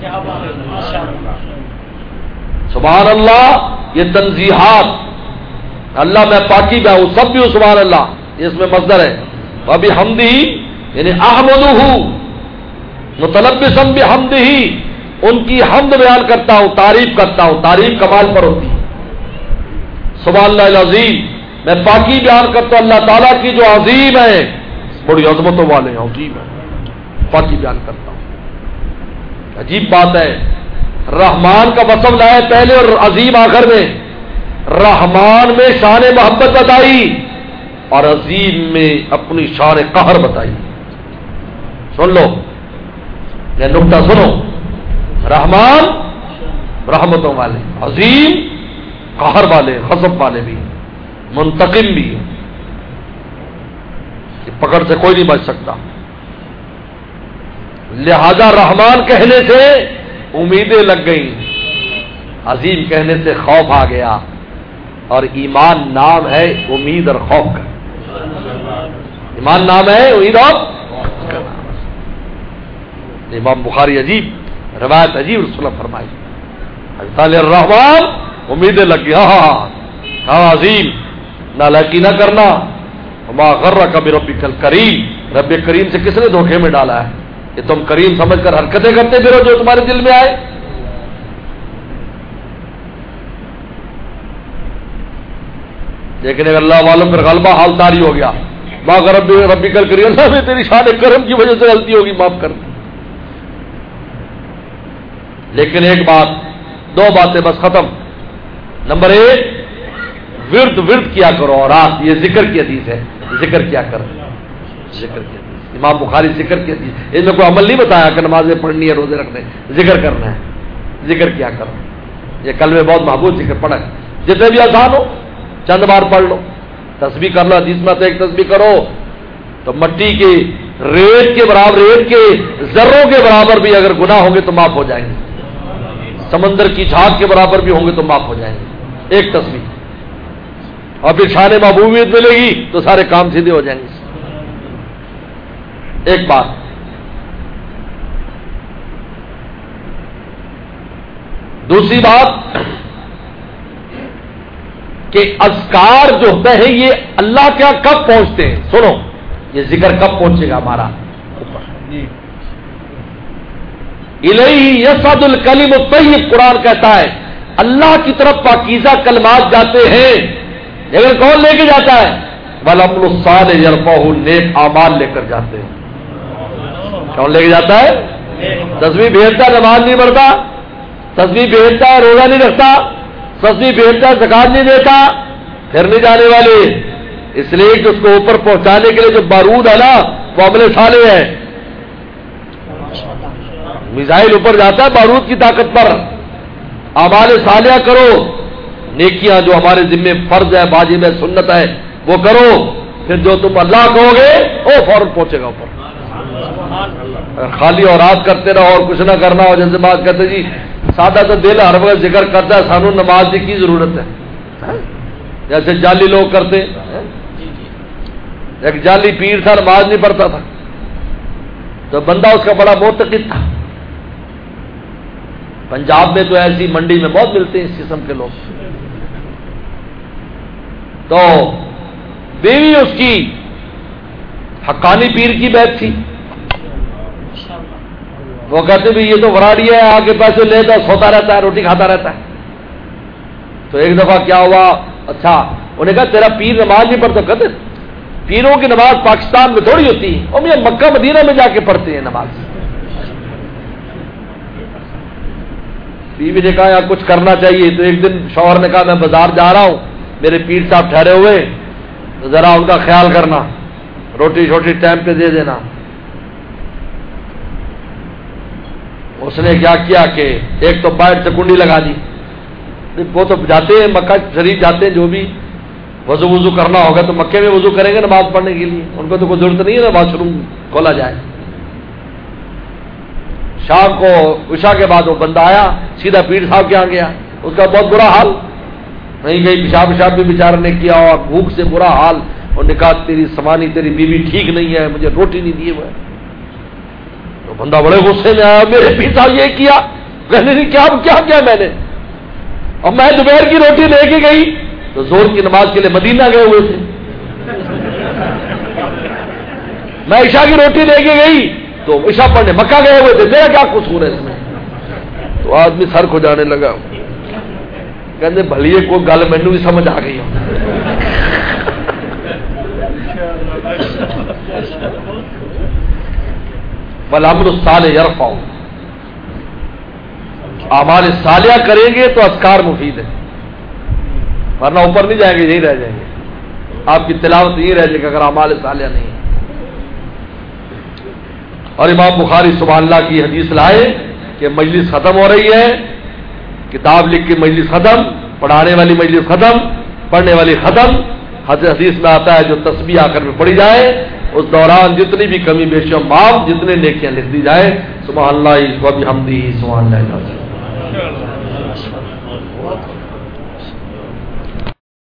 سبحان اللہ یہ تنزیحات اللہ میں پاکی میں ہوں سب بھی ہوں سبحان اللہ یہ اس میں مصدر ہے. وبحمدہ یعنی احمدہ متلبسا بحمدہ ان کی حمد بیان کرتا ہوں تعریف کرتا ہوں. تعریف کمال پر ہوتی ہے. سبحان اللہ العظیم میں پاکی بیان کرتا ہوں اللہ تعالیٰ کی جو عظیم ہے بڑی عظمتوں والے ہیں عظیم ہے. پاکی بیان کرتا ہوں. عجیب بات ہے رحمان کا وصف لایا پہلے اور عظیم آخر میں. رحمان میں شان محبت بتائی اور عظیم میں اپنی شان قہر بتائی. سن لو یہ نقطہ سنو. رحمان رحمتوں والے, عظیم قہر والے, غضب والے بھی, منتقم بھی. پکڑ سے کوئی نہیں بچ سکتا. لہذا رحمان کہنے سے امیدیں لگ گئیں, عظیم کہنے سے خوف آ گیا. اور ایمان نام ہے امید اور خوف کا. ایمان نام ہے امید اور امام بخاری عجیب روایت عجیب رسول اللہ فرمائی الرحمان امیدیں لگ گئی. ہاں عظیم نالاکی نہ کرنا. ما غرک بربک الکریم رب کریم سے کس نے دھوکے میں ڈالا ہے کہ تم کریم سمجھ کر حرکتیں کرتے پھرو جو تمہارے دل میں آئے. لیکن اگر اللہ والوں پر غلبہ حال طاری ہو گیا ما غرب ربک الکریم اللہ میں تیری شان کرم کی وجہ سے غلطی ہوگی معاف کر دیں. لیکن ایک بات دو باتیں بس ختم. نمبر ایک ورد کیا کرو اور رات یہ ذکر کی حدیث ہے ذکر کیا کرو. ذکر کی حدیث امام بخاری ذکر کی حدیث اس میں کوئی عمل نہیں بتایا کہ نمازیں پڑھنی ہے روزے رکھنے ذکر کرنا ہے. ذکر کیا کرو یہ کل میں بہت محبوب ذکر پڑھا ہے. جتنے بھی آسان ہو چند بار پڑھ لو. تسبیح کر لو حدیث میں ایک تسبیح کرو تو مٹی کے ریت کے برابر ریت کے ذروں کے برابر بھی اگر گناہ ہوں گے تو معاف ہو جائیں گے. سمندر کی جھاگ کے برابر بھی ہوں گے تو معاف ہو جائیں گے ایک تسبیح. اور پھر شان محبوبیت ملے گی تو سارے کام سیدھے ہو جائیں گے. ایک بات دوسری بات کہ اذکار جو ہوتے ہیں یہ اللہ کیا کب پہنچتے ہیں. سنو یہ ذکر کب پہنچے گا ہمارا اوپر. الیہ یصعد الکلم الطیب قرآن کہتا ہے اللہ کی طرف پاکیزہ کلمات جاتے ہیں لیکن کون لے کے جاتا ہے والعمل الصالح یرفعہ نیک اعمال لے کر جاتے ہیں. کون لے کے جاتا ہے؟ تسبیح بھیجتا نماز نہیں پڑھتا, تسبیح بھیجتا روزہ نہیں رکھتا, تسبیح بھیجتا زکات نہیں دیتا پھر نہیں جانے والے. اس لیے کہ اس کو اوپر پہنچانے کے لیے جو بارود ہے نا وہ عمل صالح ہے. میزائل اوپر جاتا ہے بارود کی طاقت پر. اعمال صالحہ کرو نیکیاں جو ہمارے ذمے فرض ہے واجب ہے سنت ہے وہ کرو پھر جو تم اللہ کہو گے وہ فوراً پہنچے گا اوپر. خالی اور رات کرتے رہو اور کچھ نہ کرنا ہو جیسے بات کرتے جی سادہ تو دل ہر وقت ذکر کرتا ہے سانو نماز کی ضرورت ہے جیسے جعلی لوگ کرتے. ایک جعلی پیر تھا نماز نہیں پڑھتا تھا تو بندہ اس کا بڑا معتقد تھا. پنجاب میں تو ایسی منڈی میں بہت ملتے ہیں اس قسم کے لوگ. تو بیوی اس کی حقانی پیر کی بیعت تھی. وہ کہتے بھی یہ تو وراڑی ہے آگے پیسے لیتا سوتا رہتا ہے روٹی کھاتا رہتا ہے. تو ایک دفعہ کیا ہوا اچھا انہوں نے کہا تیرا پیر نماز نہیں پڑھتا. کہتے پیروں کی نماز پاکستان میں تھوڑی ہوتی ہے اور یہ مکہ مدینہ میں جا کے پڑھتے ہیں نماز. بیوی نے کہا یا کچھ کرنا چاہیے. تو ایک دن شوہر نے کہا میں بازار جا رہا ہوں میرے پیر صاحب ٹھہرے ہوئے تو ذرا ان کا خیال کرنا. روٹی چھوٹی ٹائم پہ دے دینا. اس نے کیا کیا کہ ایک تو باہر سے کنڈی لگا دی. وہ تو جاتے ہیں مکہ شریف جاتے ہیں، جو بھی وضو کرنا ہوگا تو مکے میں وضو کریں گے نماز پڑھنے کے لیے، ان کو تو کوئی ضرورت نہیں ہے نا واش روم کھولا جائے. شام کو عشاء کے بعد وہ بندہ آیا، سیدھا پیر صاحب کے یہاں گیا. اس کا بہت برا حال، نہیں گئی پیشاب بھی بیچارے نے کیا اور بھوک سے برا حال. اور نے کہا تیری سوانی تیری بیوی ٹھیک نہیں ہے، مجھے روٹی نہیں دی ہوئے. تو بندہ بڑے غصے میں آیا، میرے پیر صاحب یہ کیا. کہنے نہیں کیا میں نے. اور میں دوپہر کی روٹی لے کے گئی تو زور کی نماز کے لیے مدینہ گئے ہوئے تھے. میں عشاء کی روٹی لے کے گئی تو عشاء پڑھنے مکہ گئے ہوئے تھے، میرا کیا قصور ہے اس میں. تو آدمی سر کھو جانے لگا. کہتے بھلیے کوئی گل مینوں بھی سمجھ آ گئی. والعمل الصالح یرفع، اعمال صالحہ کریں گے تو اذکار مفید ہے، ورنہ اوپر نہیں جائیں گے، یہی رہ جائیں گے. آپ کی تلاوت یہی رہ جائے گی اگر اعمال صالحہ نہیں ہے. اور امام بخاری سبحان اللہ کی حدیث لائے کہ مجلس ختم ہو رہی ہے، کتاب لکھ کے مجلس ختم، پڑھانے والی مجلس ختم، پڑھنے والی ختم. حدیث میں آتا ہے جو تسبیح آ کر میں پڑھی جائے اس دوران جتنی بھی کمی بیشی معاف، جتنے نیکیاں لکھ دی جائے. سبحان اللہ و بحمدہ سبحان اللہ.